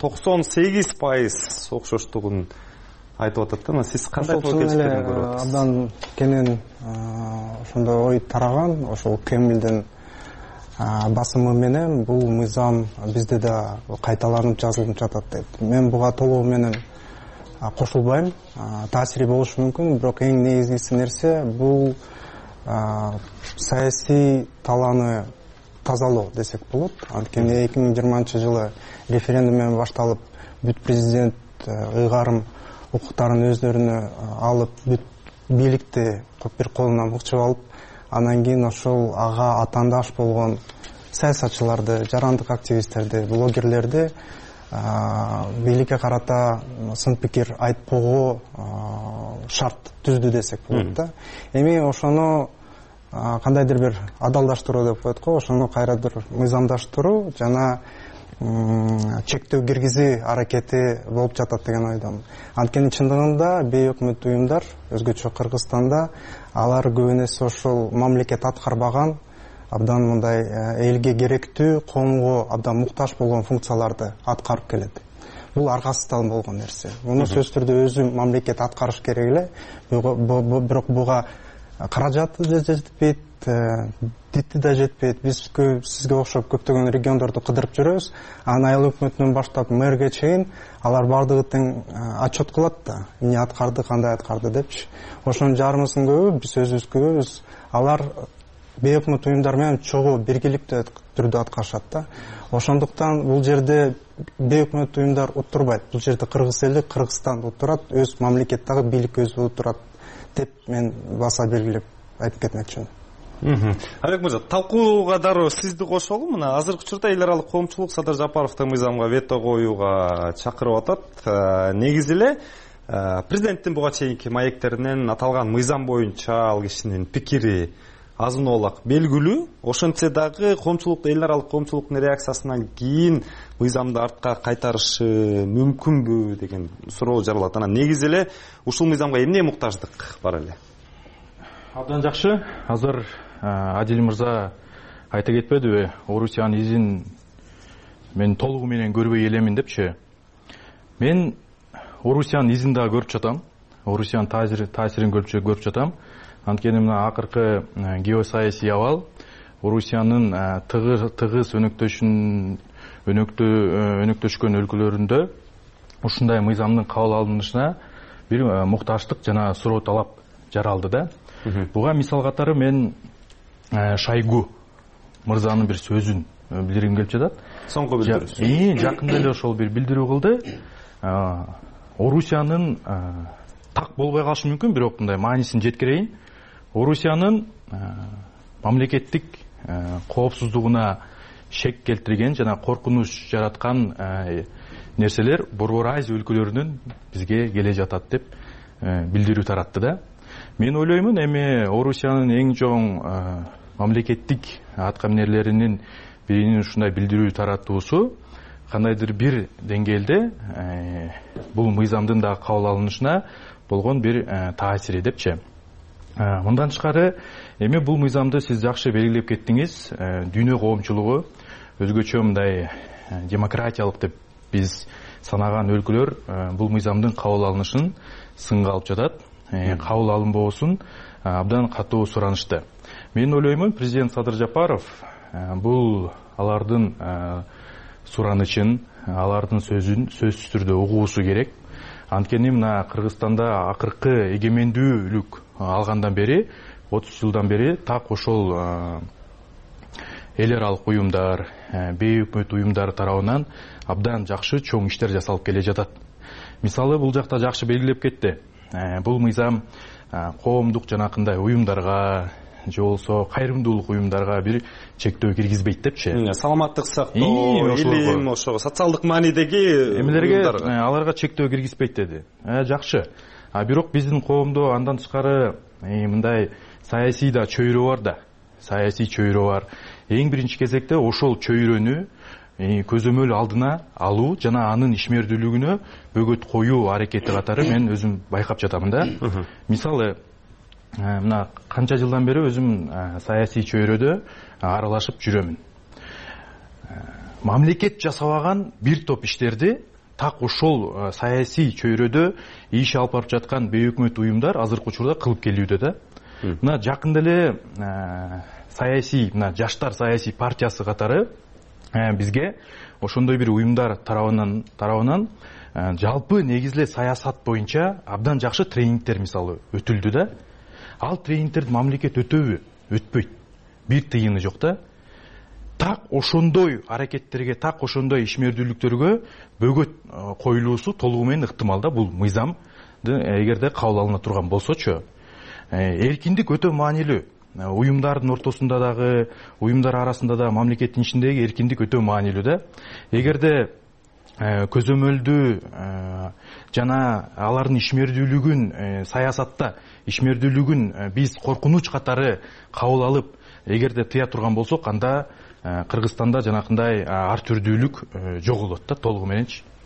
98% окшоштугун айтып атат да. Сиз кандай тобокелчиликтерин көрүп атасыз? Абдан кенен ошондой ой тараган, ошол Кремлдин басымы менен бул мыйзам бизде да кайталанып жазылып жатат дейт. Мен буга толугу менен кошулбайм. Таасири болушу мүмкүн, бирок эң негизгиси нерсе бул саясий талааны тазалоо десек болот. Анткени 2020-жылы референдум менен башталып, бүт президент ыйгарым укуктарын өздөрүнө алып, бүт бийликти бир колунан укчуп алып, анан кийин ошол ага атаандаш болгон саясатчыларды, жарандык активисттерди, блогерлерди бийликке карата сын пикир айтпоого шарт түздү десек болот да. Эми ошону кандайдыр бир адалдаштыруу деп коет го, ошону кайра бир мыйзамдаштыруу жана чектөө киргизүү аракети болуп жатат деген ойдомун. Анткени чындыгында бейөкмөт уюмдар өзгөчө Кыргызстанда алар көбүнесе ошол мамлекет аткарбаган абдан мындай элге керектүү, коомго абдан муктаж болгон функцияларды аткарып келет. Бул аргасыздан болгон нерсе. Муну сөзсүз түрдө өзү мамлекет аткарыш керек эле. Бирок буга каражаты да жетпейт, дити да жетпейт. Биз сизге окшоп көптөгөн региондорду кыдырып жүрөбүз. Айыл өкмөтүнөн баштап мэрге чейин алар бардыгы тең отчет кылат да. Эмне аткарды, кандай аткарды депчи. Ошонун жарымысын көбү биз өзүбүз көрөбүз. Алар бейөкмөт уюмдар менен чогуу биргеликтүү түрдө аткарышат да. Ошондуктан бул жерде бейөкмөт уюмдар уттурбайт. Бул жерде Кыргыз эли, Кыргызстан уттурат, өз мамлекеттеги бийлик өзү уттурат деп мен баса белгилеп айтып кетмекчимин. Алек мырза, талкууга дароо сизди кошолу. Мына азыркы учурда эл аралык коомчулук Садыр Жапаровдун мыйзамга вето коюуга чакырып атат. Негизи эле президенттин буга чейинки маектеринен аталган мыйзам боюнча ал кишинин пикири азын-оолак белгилүү. Ошентсе дагы коомчулук, эл аралык коомчулуктун реакциясынан кийин мыйзамды артка кайтарышы мүмкүнбү деген суроо жаралат. Анан негизи эле ушул мыйзамга эмне муктаждык бар эле? Абдан жакшы. Азыр Адил мырза айта кетпедиби? Орусиянын изин мен толугу менен көрбөй элемин депчи. Мен Орусиянын изин да көрүп жатам. Орусиянын таасирин көрүп жатам. Анткени мына акыркы геосаясий абал Орусиянын тыгыз өнөктөшкөн өлкөлөрүндө ушундай мыйзамдын кабыл алынышына бир муктаждык жана суроо талап жаралды да. Буга мисал катары мен Шойгу мырзанын бир сөзүн билдиргим келип жатат. Соңку билдирүү. Жакында эле ошол бир билдирүү кылды. Орусиянын так болбой калышы мүмкүн, бирок мындай маанисин жеткирейин. Орусиянын мамлекеттик коопсуздугуна шек келтирген жана коркунуч жараткан нерселер Борбор Азия өлкөлөрүнөн бизге келе жатат деп билдирүү таратты да. Мен ойлоймун, эми Орусиянын эң чоң мамлекеттик аткаминерлеринин биринин ушундай билдирүү тараттуусу кандайдыр бир деңгээлде бул мыйзамдын да кабыл алынышына болгон бир таасири депчи. Мындан тышкары, эми бул мыйзамды сиз жакшы белгилеп кеттиңиз. Дүйнө коомчулугу өзгөчө мындай демократиялык деп биз санаган өлкөлөр бул мыйзамдын кабыл алынышын сынга алып жатат. Кабыл алынбоосун абдан катуу суранышты. Мен ойлоймун, президент Садыр Жапаров бул алардын суранычын, алардын сөзүн сөзсүз түрдө угуусу керек. Анткени мына Кыргызстанда акыркы эгемендүүлүк алгандан бери, 30 жылдан бери так ошол эл аралык уюмдар, бейөкмөт уюмдар тарабынан абдан жакшы чоң иштер жасалып келе жатат. Мисалы, бул жакта жакшы белгилеп кетти. Бул мыйзам коомдук жанакындай уюмдарга же болсо кайрымдуулук уюмдарга бир чектөө киргизбейт депчи. Саламаттык сактоо, илим, ошо социалдык маанидеги эмелерге аларга чектөө киргизбейт деди. Жакшы. Бирок биздин коомдо андан тышкары мындай саясий да чөйрө бар да. Саясий чөйрө бар. Эң биринчи кезекте ошол чөйрөнү көзөмөл алдына алуу жана анын ишмердүүлүгүнө бөгөт коюу аракети катары мен өзүм байкап жатамын да. Мисалы, мына канча жылдан бери өзүм саясий чөйрөдө аралашып жүрөмүн. Мамлекет жасабаган бир топ иштерди так ошол саясий чөйрөдө иш алып барып жаткан бейөкмөт уюмдар азыркы учурда кылып келүүдө да. Мына жакында эле саясий, мына жаштар саясий партиясы катары бизге ошондой бир уюмдар тарабынан жалпы негизле саясат боюнча абдан жакшы тренингдер мисалы өтүлдү да. Ал тренингтерди мамлекет өтөбү? Өтпөйт. Бир тыйыны жок да. Так ошондой аракеттерге, так ошондой ишмердүүлүктөргө бөгөт коюлуусу толугу менен ыктымал да. Бул мыйзамды эгерде кабыл алына турган болсочу. Эркиндик өтө маанилүү. Уюмдардын ортосунда дагы, уюмдар арасында да мамлекеттин ичиндеги эркиндик өтө маанилүү да. Эгерде көзөмөлдү жана алардын ишмердүүлүгүн саясатта ишмердүүлүгүн биз коркунуч катары кабыл алып, эгерде тыя турган болсок, анда Кыргызстанда жанакындай ар түрдүүлүк жоголот да толугу мененчи.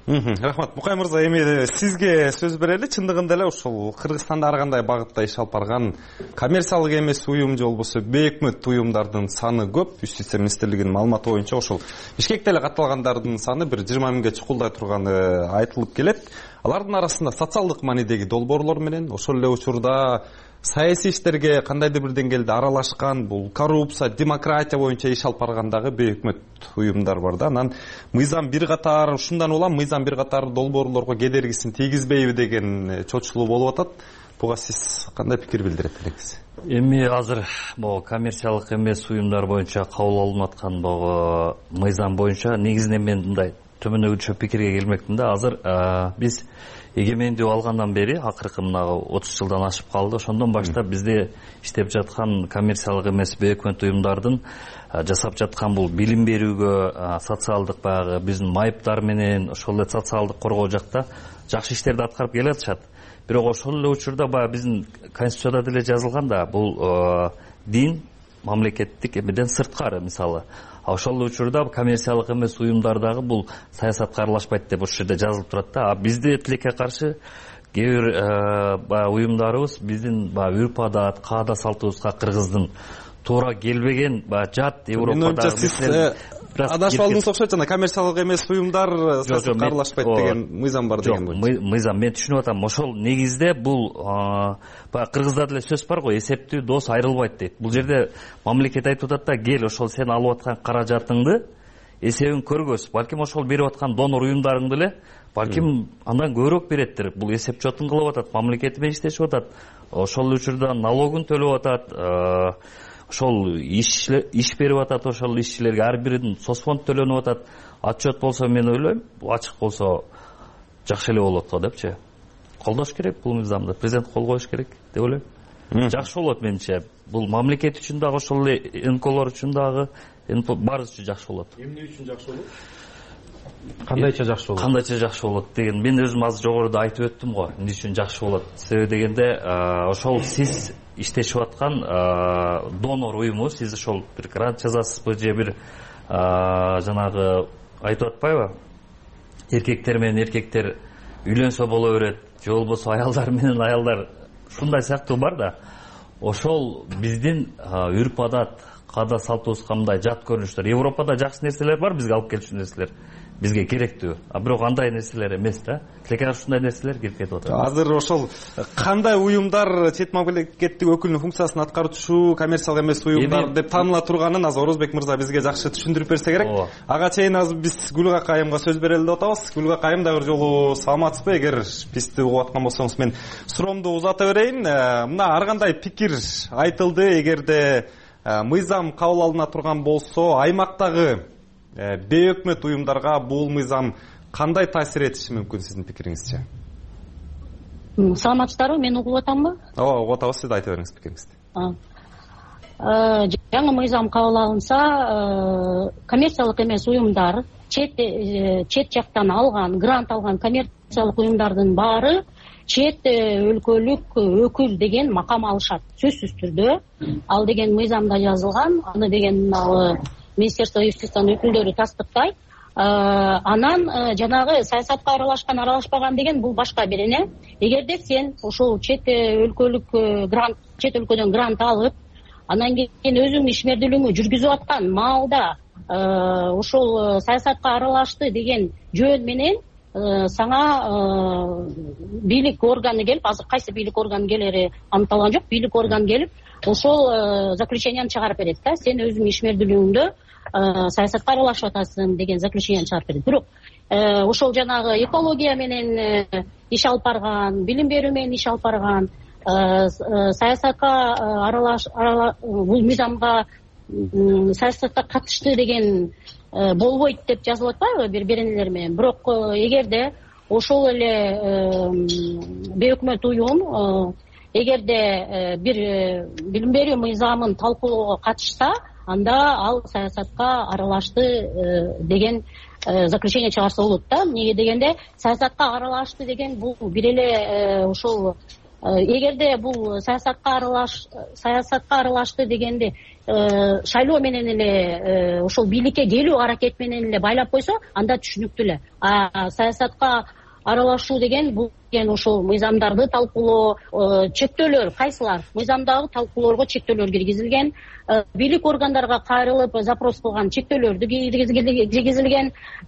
Рахмат. Мукай мырза, эми сизге сөз берели. Чындыгында эле ушул Кыргызстанда ар кандай багытта иш алып барган коммерциялык эмес уюм же болбосо бейөкмөт уюмдардын саны көп. Юстиция министрлигинин маалыматы боюнча ошол Бишкекте эле катталгандардын саны бир 20 миңге чукулдай турганы айтылып келет. Алардын арасында социалдык маанидеги долбоорлор менен ошол эле учурда саясий иштерге кандайдыр бир деңгээлде аралашкан, бул коррупция, демократия боюнча иш алып баргандагы бейөкмөт уюмдар бар да. Анан мыйзам бир катар, ушундан улам мыйзам бир катар долбоорлорго кедергисин тийгизбейби деген чочулуу болуп атат. Буга сиз кандай пикир билдирет элексиз? Эми азыр могу коммерциялык эмес уюмдар боюнча кабыл алынып аткан могу мыйзам боюнча негизинен мен мындай төмөнөгүчө пикирге келмекмин да. Азыр биз эгемендүү алгандан бери акыркы мына 30 жылдан ашып калды. Ошондон баштап бизде иштеп жаткан коммерциялык эмес бейөкмөт уюмдардын жасап жаткан бул билим берүүгө, социалдык баягы биздин майыптар менен ошол эле социалдык коргоо жакта жакшы иштерди аткарып келатышат. Бирок ошол эле учурда баягы биздин конституцияда деле жазылган да, бул дин мамлекеттик эмеден сырткары, мисалы. Ошол эле учурда коммерциялык эмес уюмдардагы бул саясатка аралашпайт деп ошол жерде жазылып турат да. Бизде тилекке каршы кээ бир уюмдарыбыз биздин үрп адат, каада салтыбызга кыргыздын туура келбеген жат Европадагы адашып алдыңыз окшойт. Жана коммерциялык эмес уюмдар саясатка аралашпайт деген мыйзам бар деген боюнча. Мыйзам мен түшүнүп атам. Ошол негизде бул кыргызда деле сөз бар го, эсептүү дос айрылбайт дейт. Бул жерде мамлекет айтып атат да, кел ошол сен алып аткан каражатыңды эсебин көргөз. Балким ошол берип аткан донор уюмдарыңды эле балким андан көбүрөөк береттир. Бул эсеп чотун кылып атат, мамлекет менен иштешип атат. Ошол учурда налогун төлөп атат. Ошол иш берип атат, ошол ишчилерге ар биринин соцфонд төлөнүп атат. Отчет болсо мен ойлойм, ачык болсо жакшы эле болот го депчи. Колдош керек бул мыйзамды, президент кол коюш керек деп ойлойм. Жакшы болот менимче. Бул мамлекет үчүн дагы, ошол эле НКОлор үчүн дагы, баарыбыз үчүн жакшы болот. Эмне үчүн жакшы болот? Кандайча жакшы болот? Кандайча жакшы болот деген мен өзүм азыр жогоруда айтып өттүм го. Эмне үчүн жакшы болот? Себеби дегенде, ошол сиз иштешип аткан донор уюму, сиз ошол бир грант жазасызбы же бир жанагы айтып атпайбы? Эркектер менен эркектер үйлөнсө боло берет, же болбосо аялдар менен аялдар, ушундай сыяктуу бар да. Ошол биздин үрп адат, каада салтыбызга мындай жат көрүнүштөр. Европада жакшы нерселер бар, бизге алып келчү нерселер. Бизге керектүү. Бирок андай нерселер эмес да. Тилекке ушундай нерселер келип кетип атат. Азыр ошол кандай уюмдар чет мамлекеттик өкүлүнүн функциясын аткаруучу коммерциялык эмес уюмдар деп тааныла турганын азыр Орозбек мырза бизге жакшы түшүндүрүп берсе керек. Ага чейин азыр биз Гүлгак айымга сөз берели деп атабыз. Гүлгак айым дагы бир жолу саламатсызбы? Эгер бизди угуп аткан болсоңуз мен суроомду узата берейин. Мына ар кандай пикир айтылды. Эгерде мыйзам кабыл алына турган болсо, аймактагы бейөкмөт уюмдарга бул мыйзам кандай таасир этиши мүмкүн сиздин пикириңизче? Саламатсыздарбы? Мен угуп атамбы? Ооба, угуп атабыз. Сиз айта бериңиз пикириңизди. Жаңы мыйзам кабыл алынса, коммерциялык эмес уюмдар, чет жактан алган, грант алган коммерциялык уюмдардын баары чет өлкөлүк өкүл деген макам алышат. Сөзсүз түрдө ал деген мыйзамда жазылган, аны деген Министерство юстициянын өкүлдөрү тастыктайт. Анан жанагы саясатка аралашкан, аралашпаган деген бул башка бир эне. Эгерде сен ошол чет өлкөлүк грант, чет өлкөдөн грант алып, анан кийин өзүңдүн ишмердүүлүгүңдү жүргүзүп аткан маалда ошол саясатка аралашты деген жөн менен сага бийлик органы келип, азыр кайсы бийлик органы келери аныкталган жок, бийлик органы келип ошол заключенияны чыгарып берет да. Сен өзүңдүн ишмердүүлүгүңдө саясатка аралашып атасың деген заключение чыгарып берет. Бирок ошол жанагы экология менен иш алып барган, билим берүү менен иш алып барган, саясатка бул мыйзамга саясатка катышты деген болбойт деп жазылып атпайбы бир энелер менен. Бирок эгерде ошол эле бейөкмөт уюм эгерде бир билим берүү мыйзамын талкуулоого катышса, анда ал саясатка аралашты деген заключение чыгарса болот да. Эмнеге дегенде, саясатка аралашты деген бул бир эле ошол эгерде бул саясатка аралашты дегенди шайлоо менен эле ошол бийликке келүү аракет менен эле байлап койсо, анда түшүнүктүү эле. Саясатка аралашуу деген бул ошол мыйзамдарды талкуулоо, чектөөлөр кайсылар? Мыйзамдагы талкуулоого чектөөлөр киргизилген, бийлик органдарга кайрылып запрос кылган чектөөлөрдү киргизилген,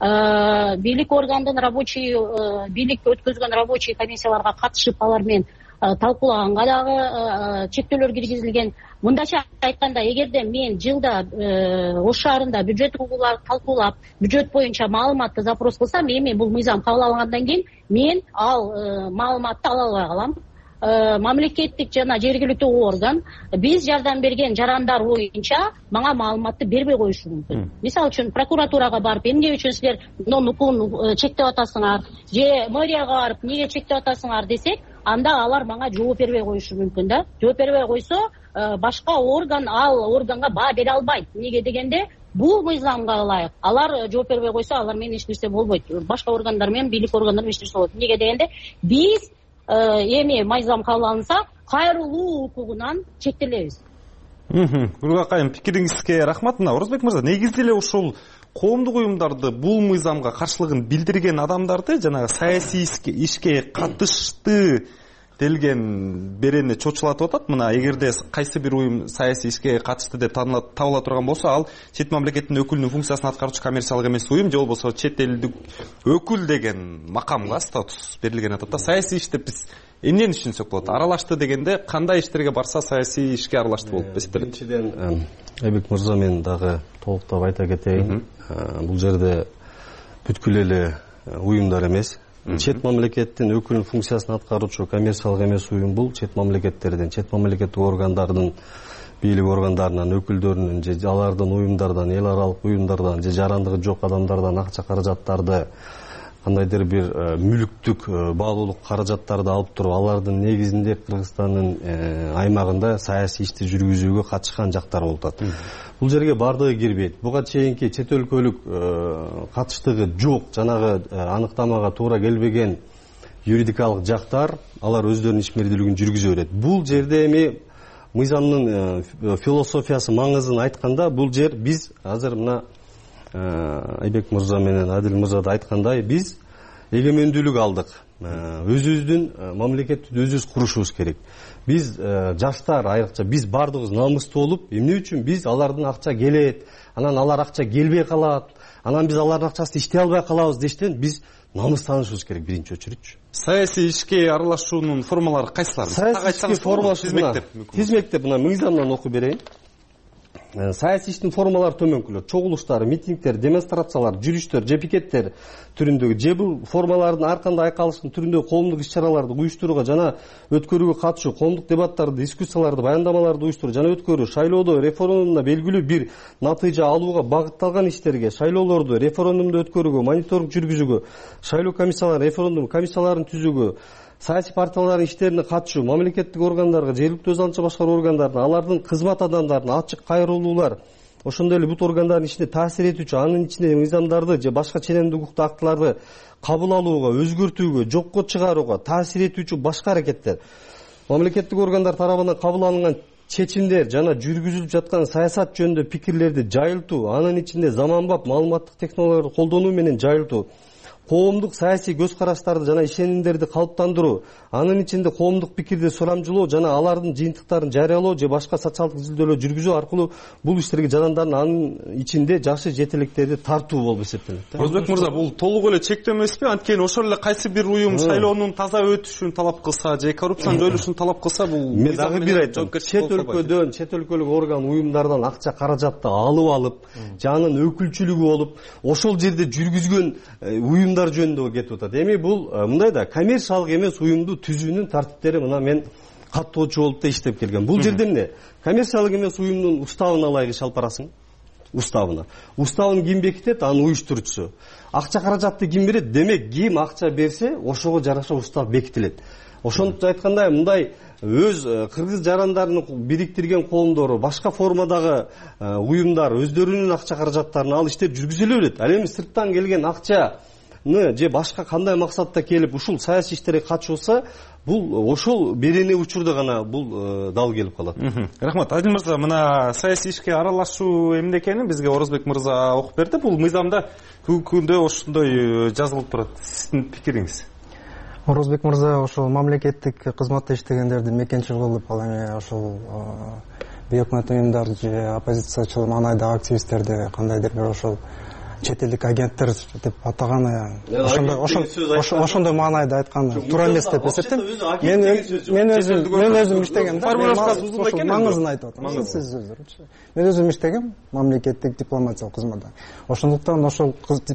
бийлик органдын рабочий, бийлик өткөзгөн рабочий комиссияларга катышып алар менен талкуулаганга дагы чектөөлөр киргизилген. Мындайча айтканда, эгерде мен жылда Ош шаарында бюджет талкуулап, бюджет боюнча маалыматты запрос кылсам, эми бул мыйзам кабыл алынгандан кийин мен ал маалыматты ала албай калам. Мамлекеттик жана жергиликтүү орган биз жардам берген жарандар боюнча мага маалыматты бербей коюшу мүмкүн. Мисалы үчүн прокуратурага барып, эмне үчүн силер НУКун чектеп атасыңар, же мэрияга барып эмнеге чектеп атасыңар десек, анда алар мага жооп бербей коюшу мүмкүн да. Жооп бербей койсо, башка орган ал органга баа бере албайт. Эмнеге дегенде, бул мыйзамга ылайык. Алар жооп бербей койсо, алар менен эч нерсе болбойт. Башка органдар менен бийлик органдары эч нерсе болбойт. Эмнеге дегенде, биз эми мыйзам кабыл алынса, кайрылуу укугунан чектелебиз. Гүлгүл Акайым, пикириңизге рахмат. Орозбек мырза, негизде эле ушул коомдук уюмдарды бул мыйзамга каршылыгын билдирген адамдарды жанагы саясий ишке катышты делген берени чочулатып атат. Мына эгерде кайсы бир уюм саясий ишке катышты деп табыла турган болсо, ал чет мамлекеттин өкүлүнүн функциясын аткаруучу коммерциялык эмес уюм же болбосо чет элдик өкүл деген макамга статус берилген атат да. Саясий иш деп биз эмнени түшүнсөк болот? Аралашты дегенде кандай иштерге барса саясий ишке аралашты болуп эсептелет? Биринчиден, Айбек мырза, мен дагы толуктап айта кетейин. Бул жерде бүткүл эле уюмдар эмес, чет мамлекеттин өкүлүнүн функциясын аткаруучу коммерциялык эмес уюм бул чет мамлекеттерден, чет мамлекеттик органдардын, бийлик органдарынан, өкүлдөрүнүн же алардын уюмдардан, эл аралык уюмдардан же жарандыгы жок адамдардан акча каражаттарды, кандайдыр бир мүлүктүк баалуулук каражаттарды алып туруп, алардын негизинде Кыргызстандын аймагында саясий ишти жүргүзүүгө катышкан жактар болуп атат. Бул жерге бардыгы кирбейт. Буга чейинки чет өлкөлүк катыштыгы жок, жанагы аныктамага туура келбеген юридикалык жактар, алар өздөрүнүн ишмердүүлүгүн жүргүзө берет. Бул жерде эми мыйзамдын философиясы маңызын айтканда, бул жер биз азыр мына Айбек мырза менен Адил мырза да айткандай, биз эгемендүүлүк алдык. Өзүбүздүн мамлекетти өзүбүз курушубуз керек. Биз жаштар, айрыкча биз бардыгыбыз намыстуу болуп, эмне үчүн биз алардын акча келет, анан алар акча келбей калат, анан биз алардын акчасын иштей албай калабыз дештен биз намыстанышыбыз керек биринчи очередь. Саясий ишке аралашуунун формалары кайсылар? Саясий ишке формалашы тизмектеп мына мыйзамдан окуп берейин. Саясий иштин формалары төмөнкүлөр: чогулуштар, митингдер, демонстрациялар, жүрүштөр же пикеттер түрүндөгү же бул формалардын ар кандай айкалыштын түрүндөгү коомдук иш-чараларды уюштурууга жана өткөрүүгө катышуу, коомдук дебаттарды, дискуссияларды, баяндамаларды уюштуруу жана өткөрүү, шайлоодо, референдумда белгилүү бир натыйжа алууга багытталган иштерге, шайлоолорду, референдумду өткөрүүгө, мониторинг жүргүзүүгө, шайлоо комиссиялары, референдум комиссияларын түзүүгө, саясий партиялардын иштерине катышуу, мамлекеттик органдарга, жергиликтүү өз алдынча башкаруу органдарына, алардын кызмат адамдарына ачык кайрылуулар, ошондой эле бут органдардын ишине таасир этүүчү, анын ичинде мыйзамдарды же башка ченемдик укуктуу актыларды кабыл алууга, өзгөртүүгө, жокко чыгарууга таасир этүүчү башка аракеттер, мамлекеттик органдар тарабынан кабыл алынган чечимдер жана жүргүзүлүп жаткан саясат жөнүндө пикирлерди жайылтуу, анын ичинде заманбап маалыматтык технологияларды колдонуу менен жайылтуу, коомдук саясий көз караштарды жана ишенимдерди калыптандыруу, анын ичинде коомдук пикирди сурамжылоо жана алардын жыйынтыктарын жарыялоо же башка социалдык изилдөөлөр жүргүзүү аркылуу бул иштерге жарандардын анын ичинде жакшы жетеликтерди тартуу болуп эсептелет. Орозбек мырза, бул толук эле чектөө эмеспи? Анткени ошол эле кайсы бир уюм шайлоонун таза өтүшүн талап кылса же коррупциянын жоюлушун талап кылса, бул мен дагы бир айтам. Чет өлкөдөн, чет өлкөлүк орган, уюмдардан акча каражатты алып же анын өкүлчүлүгү болуп, ошол жерде жүргүзгөн уюмдар жөнүндө кетип атат. Эми бул мындай да, коммерциялык эмес уюмду түзүүнүн тартиптери мына мен каттоочу болуп да иштеп келгем. Бул жерде эмне? Коммерциялык эмес уюмдун уставын алайык, иш алып барасың. Уставын ким бекитет? Анын уюштуруучусу. Акча каражатты ким берет? Демек, ким акча берсе, ошого жараша устав бекитилет. Ошондуктан айткандай, мындай өз кыргыз жарандарын бириктирген коомдору, башка формадагы уюмдар өздөрүнүн акча каражаттарын ал иштер жүргүзүлө берет. Ал эми сырттан келген акча же башка кандай максатта келип ушул саясий иштерге катышылса, бул ошол бир эле учурда гана бул дал келип калат. Рахмат. Адил мырза, мына саясий ишке аралашуу эмне экенин бизге Орозбек мырза окуп берди. Бул мыйзамда бүгүнкү күндө ошондой жазылып турат. Сиздин пикириңиз? Орозбек мырза ошол мамлекеттик кызматта иштегендерди мекенчил кылып, ал эми ошол бейөкмөт уюмдар же оппозициячыл маанайдагы активисттерди кандайдыр бир ошол чет элдик агенттер деп атаган, ошондой маанайда айткан туура эмес деп эсептейм. Мен өзүм иштегем да. Маңызын айтып атам. Сиз өзүңүз. Мен өзүм иштегем мамлекеттик дипломатиялык кызматта. Ошондуктан ошол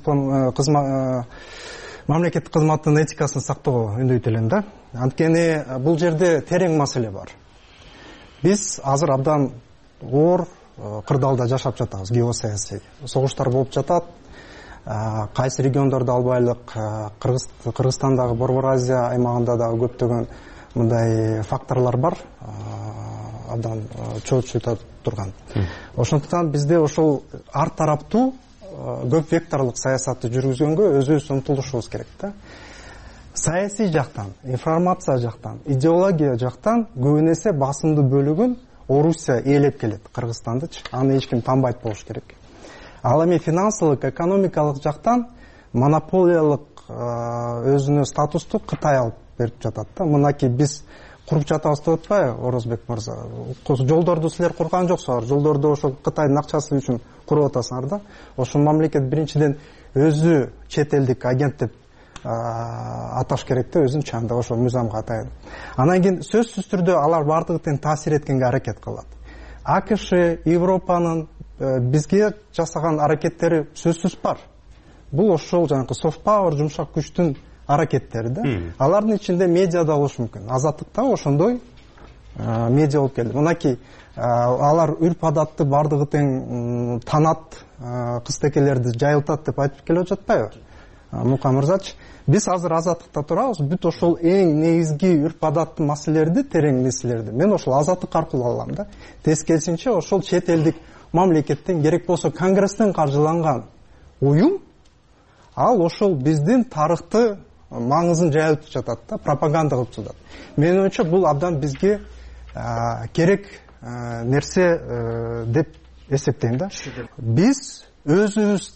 мамлекеттик кызматтын этикасын сактоого үндөйт элем да. Анткени бул жерде терең маселе бар. Биз азыр абдан оор кырдаалда жашап жатабыз, геосаясий. Согуштар болуп жатат. Кайсы региондордо албайлык, Кыргызстандагы Борбор Азия аймагында дагы көптөгөн мындай факторлор бар. Абдан чоочуйта турган. Ошондуктан бизде ошол ар тараптуу көп векторлук саясатты жүргүзгөнгө өзүбүз умтулушубуз керек да. Саясий жактан, информация жактан, идеология жактан көбүн эсе басымдуу бөлүгүн Орусия ээлеп келет Кыргызстандычы. Аны эч ким танбайт болуш керек. Ал эми финансылык, экономикалык жактан монополиялык өзүнө статусту Кытай алып берип жатат да. Мынакей биз куруп жатабыз деп атпайбы, Орозбек мырза? Жолдорду силер курган жоксуңар. Жолдорду ошол Кытайдын акчасы үчүн куруп атасыңар да. Ошол мамлекет биринчиден өзү чет элдик агент деп аташ керек да, өзүн чанда ошол мыйзамга атайын. Анан кийин сөзсүз түрдө алар бардыгы тең таасир эткенге аракет кылат. АКШ, Европанын бизге жасаган аракеттери сөзсүз бар. Бул ошол жанакы soft power, жумшак күчтүн аракеттери да. Алардын ичинде медиа да болушу мүмкүн. Азаттыкта ошондой медиа болуп келди. Мынакей алар үрп адатты бардыгы тең танат, кызтекелерди жайылтат деп айтып келип жатпайбы? Мука мырзачы, биз азыр азаттыкта турабыз. Бүт ошол эң негизги үрп адаттуу маселелерди, терең нерселерди мен ошол азаттык аркылуу алам да. Тескерисинче ошол чет элдик мамлекеттен, керек болсо Конгресстен каржыланган уюм, ал ошол биздин тарыхты маңызын жайылтып жатат да, пропаганда кылып жатат. Менин оюмча бул абдан бизге керек нерсе деп эсептейм да. Биз өзүбүз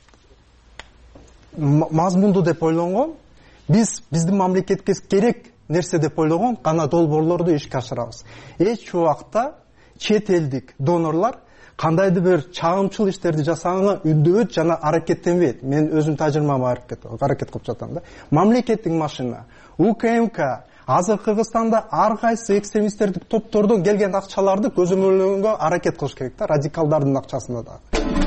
мазмунду деп ойлонгон, биздин мамлекетке керек нерсе деп ойлогон гана долбоорлорду ишке ашырабыз. Эч убакта чет элдик донорлор кандайдыр бир чагымчыл иштерди жасаганга үндөбөт жана аракеттенбейт. Мен өзүм тажрыйбама аракет кылып жатам да. Мамлекеттик машина, УКМК азыр Кыргызстанда ар кайсы экстремисттердик топтордон келген акчаларды көзөмөлгөнгө аракет кылыш керек да, радикалдардын акчасында да.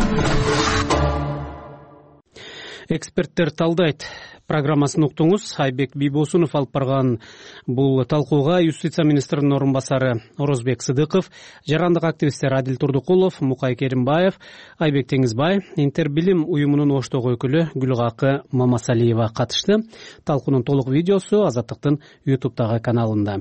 Эксперттер талдайт программасын уктуңуз. Айбек Бийбосунов алып барган бул талкууга юстиция министринин орун басары Орозбек Сыдыков, жарандык активисттер Адил Турдукулов, Мукай Керимбаев, Айбек Теңизбай, Интербилим уюмунун Оштогу өкүлү Гүлгакы Мамасалиева катышты. Талкуунун толук видеосу Азаттыктын YouTube'дагы каналында.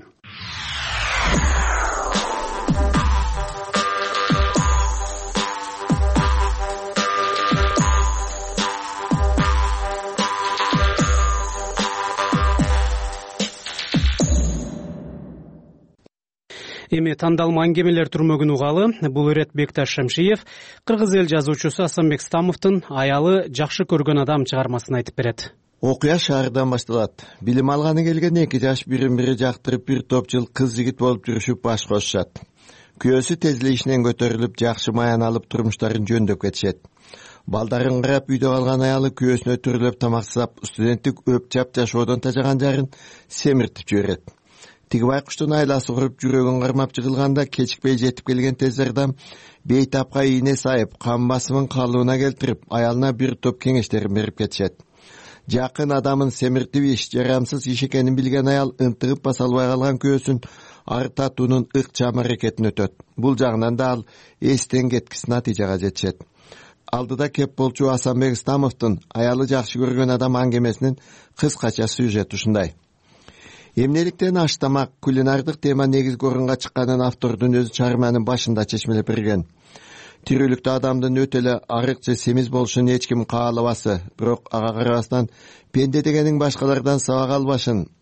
Эми тандалма аңгемелер түрмөгүн угалы. Бул ирет Бекташ Шамшиев кыргыз эл жазуучусу Асанбек Стамовдун аялы жакшы көргөн адам чыгармасын айтып берет. Окуя шаардан башталат. Билим алганы келген 2 жаш бирин-бири жактырып бир топ жыл кыз жигит болуп жүрүшүп баш кошушат. Күйөөсү тез эле ишинен көтөрүлүп, жакшы маян алып турмуштарын жөндөп кетишет. Балдарын карап үйдө калган аялы күйөөсүнө түрүлөп тамаксап, студенттик өп чап жашоодон тажаган жарын семиртип жиберет. Тиги байкуштун айласы куруп жүрөгүн кармап жыгылганда кечикпей жетип келген тез жардам бейтапка ийне сайып, кан басымын калыбына келтирип, аялына бир топ кеңештерин берип кетишет. Жакын адамын семиртип иш, жарамсыз иш экенин билген аял ынтыгып баса албай калган күйөөсүн артатуунун ыкчам аракетин өтөт. Бул жагынан да ал эстен кеткис натыйжага жетишет. Алдыда кеп болчу Асанбек Стамовдун аялы жакшы көргөн адам аңгемесинин кыскача сюжети ушундай. Эмнеликтен аштамак кулинардык тема негизги орунга чыкканын автордун өзү чыгарманын башында чечмелеп берген. Тирүүлүктө адамдын өтө эле арык же семиз болушун эч ким каалабасы, бирок ага карабастан пенде дегенин башкалардан сабак албашын,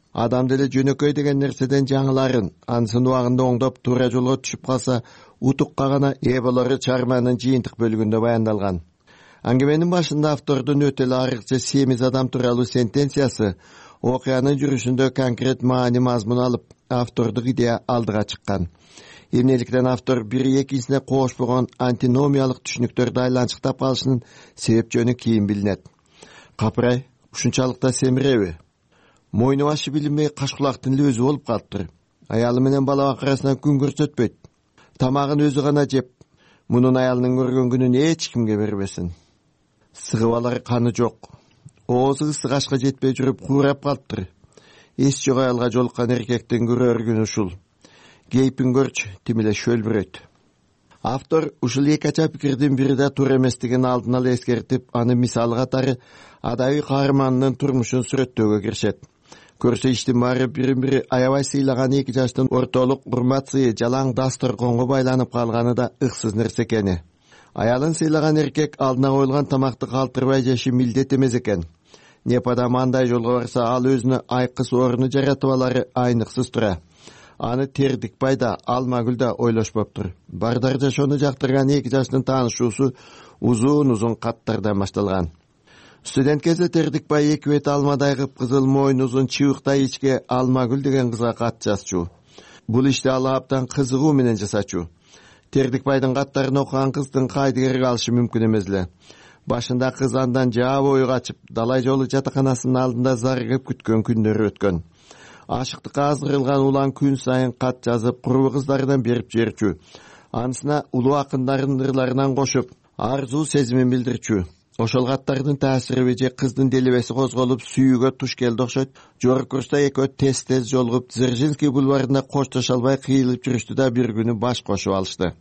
адам деле жөнөкөй деген нерседен жаңыларын, ансын убагында оңдоп туура жолго түшүп калса утукка гана ээ болору чыгарманын жыйынтык бөлүгүндө баяндалган. Аңгеменин башында автордун өтө эле арыкча семиз адам тууралуу сентенциясы окуянын жүрүшүндө конкрет маани мазмун алып, автордук идея алдыга чыккан. Эмнеликтен автор бири экинчисине кошпогон антиномиялык түшүнүктөрдү айланчыктап калышынын себеп жөнү кийин билинет. Капырай, ушунчалык да семиреби? Мойну башы билинбей кашкулактын эле өзү болуп калыптыр. Аялы менен бала акырасынан күн көрсөтпөйт. Тамагын өзү гана жеп, мунун аялынын көргөн күнүн эч кимге бербесин. Сыгып алар каны жок. Оозу ысык ашка жетпей жүрүп куурап калыптыр. Эс жок аялга жолуккан эркектин көрөр күнү ушул. Кейпин көрчү, тим эле шөлбүрөйт. Автор ушул эки ача пикирдин бири да туура эместигин алдын ала эскертип, аны мисал катары адайый каарманынын турмушун сүрөттөөгө киришет. Көрсө иштин баары бирин-бири аябай сыйлаган эки жаштын ортолук урмат сыйы жалаң дасторконго байланып калганы да ыксыз нерсе экени. Аялын сыйлаган эркек алдына коюлган тамакты калтырбай жеиши милдет эмес экен. Непадам андай жолго барса, ал өзүнө айкыс орну жаратып алары айныксыз тура. Аны Тердикбай да, Алмагүл да ойлошпоптур. Бардар жашоону жактырган эки жаштын таанышуусу узун каттардан башталган. Студент кезде Тердикбай эки бет алмадай кыпкызыл, мойну узун, чыбыктай ичке Алмагүл деген кызга кат жазчу. Бул ишти ал абдан кызыгуу менен жасачу. Тердикбайдын каттарын окуган кыздын кайдыгер калышы мүмкүн эмес эле. Башында кыз андан жаа бою качып, далай жолу жатаканасынын алдында зарыгып күткөн күндөрү өткөн. Ашыктыкка азгырылган улан күн сайын кат жазып, курбу кыздарынан берип жиберчү. Анысына улуу акындардын ырларынан кошуп, арзуу сезимин билдирчү. Ошол каттардын таасириби же кыздын делебеси козголуп, сүйүүгө туш келди окшойт. Жогорку курста экөө тез жолугуп, Дзержинский бульварында коштошо албай кыйылып жүрүштү да бир күнү баш кошуп алышты.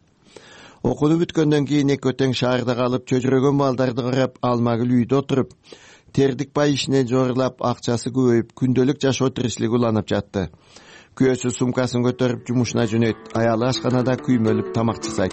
Окууну бүткөндөн кийин экөө тең шаарда калып, чөжүрөгөн балдарды карап, Алмагүл үйдө отуруп, Тердикбай ишине жоорлап, акчасы көбөйүп, күндөлүк жашоо тиричилиги уланып жатты. Күйөөсү сумкасын көтөрүп жумушуна жөнөйт, аялы ашканада күймөлүп тамак жасайт.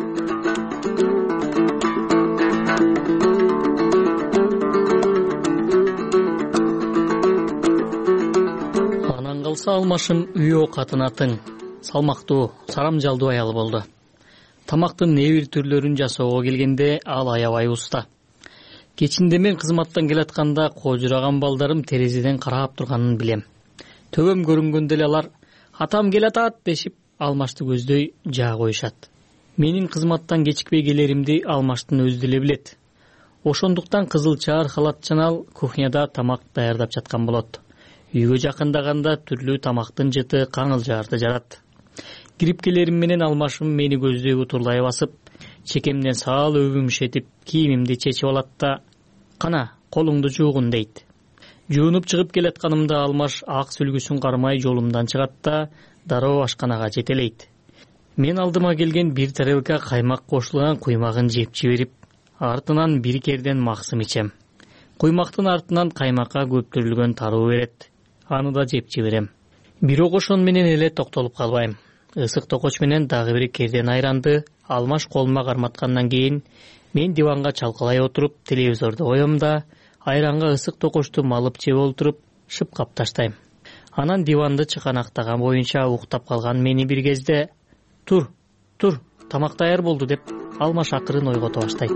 Анан калса Алмашым үй оокатына тың, салмактуу, сарамжалдуу аялы болду. Тамактын небир түрлөрүн жасоого келгенде ал аябай уста. Кечинде мен кызматтан келатканда кожураган балдарым терезеден карап турганын билем. Төбөм көрүнгөндө эле алар "Атам келатат" дешип, Алмашты көздөй жаа коюшат. Менин кызматтан кечикпей келеримди Алмаштын өзү деле билет. Ошондуктан кызыл чаар халатчан ал кухняда тамак даярдап жаткан болот. Үйгө жакындаганда түрлүү тамактын жыты каңылжарды жарат. Кирип келерим менен Алмашым мени көздөй утурлай басып, чекемден саал өбүм шетип, кийимимди чечип алат да "Кана, колуңду жуугун" дейт. Жуунуп чыгып келатканымда Алмаш ак сүлгүсүн кармай жолумдан чыгат да дароо ашканага жетелейт. Мен алдыма келген бир тарелка каймак кошулган куймагын жеп жиберип, артынан бир керден максым ичем. Куймактын артынан каймакка көптүрүлгөн таруу берет. Аны да жеп жиберем. Бирок ошон менен эле токтолуп калбайм. Ысык токоч менен дагы бир керден айранды Алмаш колума карматкандан кийин мен диванга чалкалай отуруп телевизорду коем да айранга ысык токочту малып жеп олтуруп шыпкап таштайм. Анан диванды чыканактаган боюнча уктап калган мени бир кезде тур, тамак даяр болду" деп Алмаш акырын ойгото баштайт.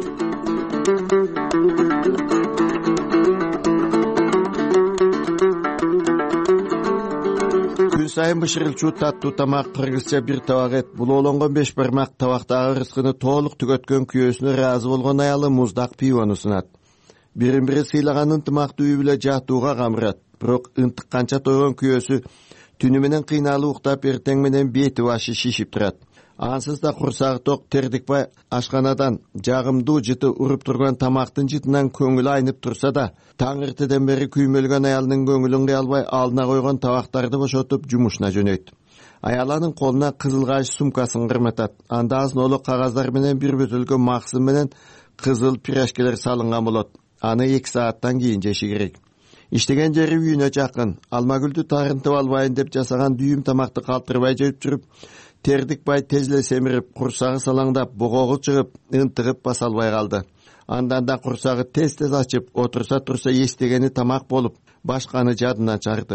Күн сайын бышырылчу таттуу тамак, кыргызча бир табак эт, булоолонгон 5 бармак табактагы рызкыны толук түгөткөн күйөөсүнө ыраазы болгон аялы муздак пивону сунат. Бирин-бири сыйлаган ынтымактуу үй бүлө жатууга камырат. Бирок ынтык канча тойгон күйөөсү түнү менен кыйналып уктап, эртең менен бети башы шишип турат. Ансыз да курсагы ток Тердикбай ашканадан жагымдуу жыты уруп турган тамактын жытынан көңүлү айнып турса да, таң эртеден бери күймөлгөн аялынын көңүлүн кыя албай алдына койгон табактарды бошотуп жумушуна жөнөйт. Аяланын колуна кызыл кайш сумкасын кырматат. Анда азнолу кагаздар менен бир бөтөлкө максым менен кызыл пирожкилер салынган болот. Аны 2 сааттан кийин жеши керек. Иштеген жери үйүнө жакын. Алмагүлдү тарынтып албайын деп жасаган дүйүм тамакты калтырбай жеп жүрүп, Тердикбай тезле семирип, курсагы салаңдап, богогу чыгып, ынтыгып баса албай калды. Андан да курсагы тез ачып, отурса турса эстегени тамак болуп, башканы жадынан чыгарды.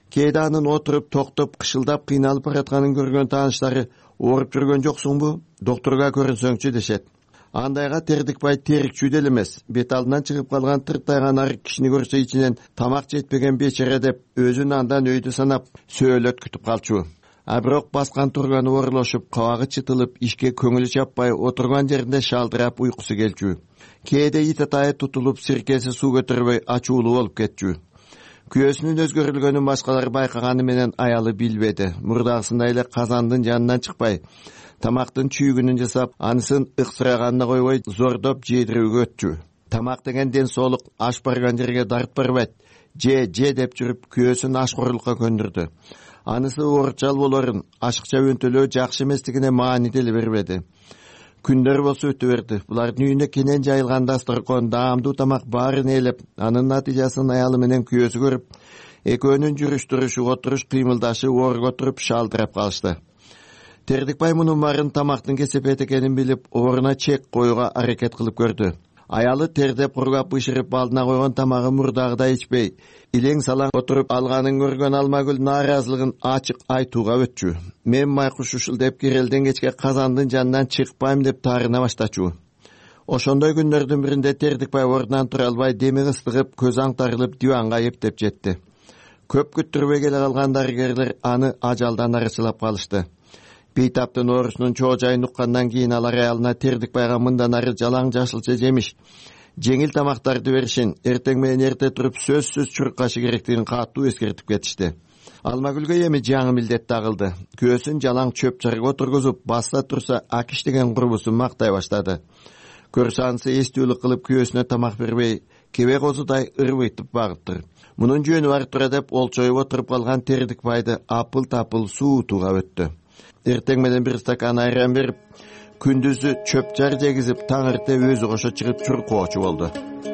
Кээде анын отуруп токтоп кышылдап кыйналып баратканын көргөн тааныштары ооруп жүргөн жоксуңбу, доктурга көрүнсөңчү дешет. Андайга Тердикбай терикчүү деле эмес, бет алдынан чыгып калган тыртайган арык кишини көрсө ичинен тамак жетпеген бечере деп өзүн андан өйдү санап сөөлөт күтүп калчу. А бирок баскан турганы оорулошуп, кабагы чытылып, ишке көңүлү чаппай отурган жеринде шалдырап уйкусу келчү. Кээде итатайы тутулуп, сиркеси суу көтөрбөй ачуулуу болуп кетчү. Күйөөсүнүн өзгөрүлгөнүн башкалар байкаганы менен аялы билбеди. Мурдагысындай эле казандын жанынан чыкпай, тамактын чүйгүнүн жасап, анысын ыксыраганына койбой зордоп жедирүүгө өтчү. Тамак деген ден соолук, аш барган жерге дарт барбайт. Же деп жүрүп күйөөсүн ашкорлукка көндүрдү. Анысы оорчал болорун, ашыкча өнтөлөө жакшы эместигине маани деле бербеди. Күндөр болсо өтө берди. Булардын үйүнө кенен жайылган дасторкон, даамдуу тамак баарын ээлеп, анын натыйжасын аялы менен күйөөсү көрүп, экөөнүн жүрүш-турушу, отуруш кыймылдашы орго туруп шалдырап калышты. Тердикбай мунун баарын тамактын кесепет экенин билип, ордуна чек коюуга аракет кылып көрдү. Аялы тердеп кургап бышырып алдына койгон тамагы мурдагыдай ичпей, илең салаң отуруп алганын көргөн Алмагүл нааразылыгын ачык айтууга өтчү. Мен майкуш ушул деп кирелден кечке казандын жанынан чыкпайм деп таарына баштачу. Ошондой күндөрдүн биринде Тердикбай ордунан тура албай, деми ыстыгып, көз аңтарылып диванга эптеп жетти. Көп күттүрбөй келе калган дарыгерлер аны ажалдан арычылап калышты. Бейтаптын оорусунун чоо жайын уккандан кийин алар аялына Тердикбайга мындан ары жалаң жашылча жемиш, жеңил тамактарды беришин, эртең менен эрте туруп сөзсүз чуркашы керектигин катуу эскертип кетишти. Алмагүлгө эми жаңы милдет тагылды. Күйөөсүн жалаң чөп чарга отургузуп, басса турса Акиш деген курбусун мактай баштады. Көрсө анысы эстүүлүк кылып күйөөсүнө тамак бербей, кебе козудай ырбыйтып багыптыр. Мунун жөнү бар тура деп олчоюп отуруп калган Тердикбайды апыл-тапыл суутууга өттү. Эртең менен бир стакан айран берип, күндүзү чөп жар жегизип, таң эрте өзү кошо чыгып чуркоочу болду.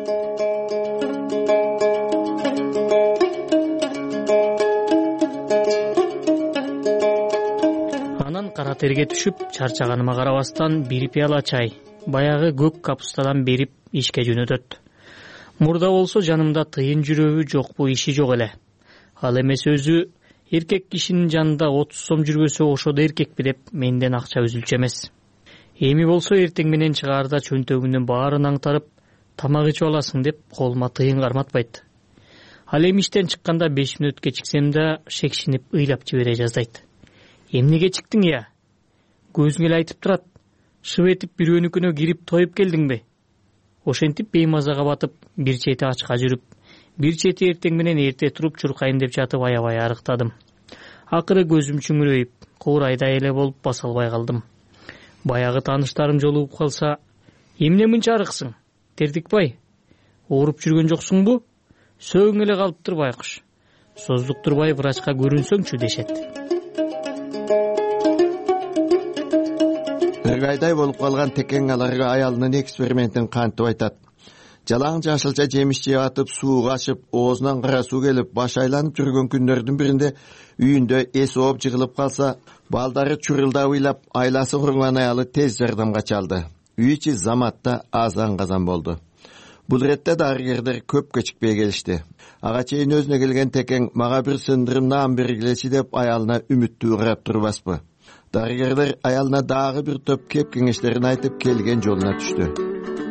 Анан кара терге түшүп, чарчаганыма карабастан бир пияла чай, баягы көк капустадан берип ишке жөнөтөт. Мурда болсо жанымда тыйын жүрөбү жокпу иши жок эле. Ал эмес өзү эркек кишинин жанында 30 сом жүрбөсө ошодо эркекпи деп менден акча үзүлчү эмес. Эми болсо эртең менен чыгаарда чөнтөгүмдүн баарын аңтарып, тамак ичип аласың деп колума тыйын карматпайт. Ал эми иштен чыкканда 5 мүнөт кечиксем да шекшинип ыйлап жибере жаздайт. Эмнеге чыктың я? Көзүң эле айтып турат. Шып этип бирөөнүкүнө кирип тоюп келдиңби? Ошентип беймазага батып, бир чети ачка жүрүп, бир чети эртең менен эрте туруп чуркайын деп жатып аябай арыктадым. Акыры көзүм чүңүрөйүп, куурайдай эле болуп баса албай калдым. Баягы тааныштарым жолугуп калса, эмне мынча арыксың? Тердикбай, ооруп жүргөн жоксуңбу? Сөөң эле калыптыр байкуш. Создуктурбай врачка көрүнсөңчү дешет. Бир айдай болуп калган Текең аларга аялынын экспериментин кантип айтат. Жалаң жашылча жемиш жеп атып, сууга ашып, оозунан кара суу келип, баш айланып жүргөн күндөрдүн биринде үйүндө эс ооп жыгылып калса, балдары чурулдап ыйлап, айласы курган аялы тез жардамга чалды. Үй ичи заматта азан-казан болду. Бул иретте дарыгерлер көп кечикпей келишти. Ага чейин өзүнө келген Текең мага бир сындырым наан бергилечи деп аялына үмүттүү карап турбаспы. Дарыгерлер аялына дагы бир топ кеп кеңештерин айтып келген жолуна түштү.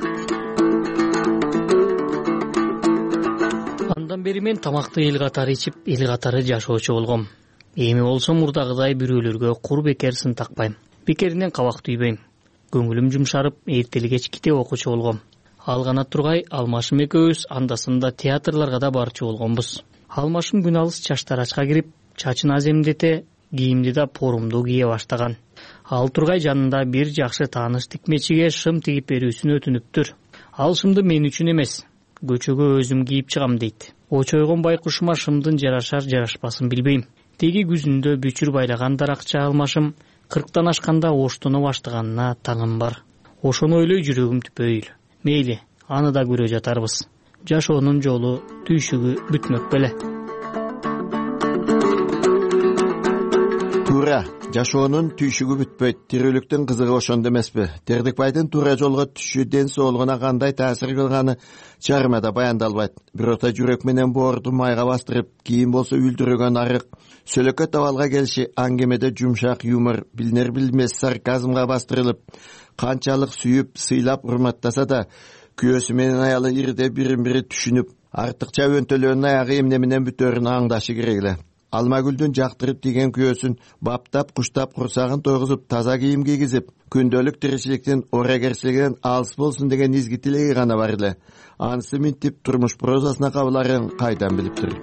Андан бери мен тамакты эл катары ичип, эл катары жашоочу болгом. Эми болсо мурдагыдай бирөөлөргө кур бекер сын такпайм. Бекеринен кабак түйбөйм. Көңүлүм жумшарып, эртели кеч китеп окуучу болгом. Ал гана тургай, Алмашым экөөбүз андасында театрларга да барчу болгонбуз. Алмашым күн алыс чаштарачка кирип, чачын аземдете, кийимди да порумду кие баштаган. Ал тургай жанында бир жакшы тааныш тикмечиге шым тигип берүүсүн өтүнүптүр. Ал шымды мен үчүн эмес, көчөгө өзүм кийип чыгам дейт. Очойгон байкушума шымдын жарашар жарашпасын билбейм. Теги күзүндө бүчүр байлаган даракча Алмашым 40тан ашканда оштоно баштаганына таңым бар. Ошону ойлой жүрөгүм түпөйүл. Мейли, аны да көрө жатарбыз. Жашоонун жолу түйшүгү бүтмөк беле. туура жашоонун түйшүгү бүтпөйт, тирүүлүктүн кызыгы ошондо эмеспи? Тердикбайдын туура жолго түшүшү ден соолугуна кандай таасир кылганы чыгармада баяндалбайт. Бирок жүрөк менен боорду майга бастырып, кийин болсо үлдүрөгөн арык, сөөлөкөт абалга келиши аңгемеде жумшак юмор, билинер билбес сарказмга бастырылып, канчалык сүйүп, сыйлап урматтаса да, күйөөсү менен аялы ирде бирин-бири түшүнүп, артыкча өntөлөөнүн аягы эмне менен бүтөөрүн аңдашы керек эле. Алмагүлдүн жактырып тийген күйөөсүн баптап, куштап, курсагын тойгузуп, таза кийим кийгизип, күндөлүк тиричиликтин орегерчилигинен алыс болсун деген изги тилеги гана бар эле. Анысы минтип турмуш прозасына кабыларын кайдан билиптир?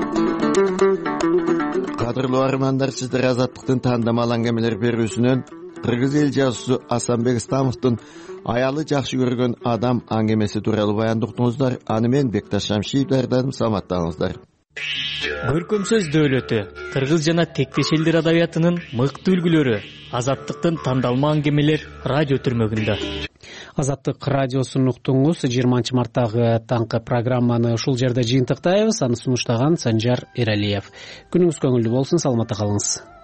Кадырлуу армандар, сиздер Азаттыктын тандамал аңгемелер берүүсүнөн кыргыз эл жазуусу Асанбек Ыстамовдун аялы жакшы көргөн адам аңгемеси тууралуу баянды уктуңуздар. Аны мен Бекташ Шамшиев даярдадым. Саламаттаңыздар. Көркөм сөз дөөлөтү, кыргыз жана тектеш элдер адабиятынын мыкты үлгүлөрү Азаттыктын тандалма аңгемелер радио түрмөгүндө. Азаттык радиосун уктуңуз. 20 марттагы таңкы программаны ушул жерде жыйынтыктайбыз. Аны сунуштаган Санжар Эралиев. Күнүңүз көңүлдүү болсун, саламатта калыңыз.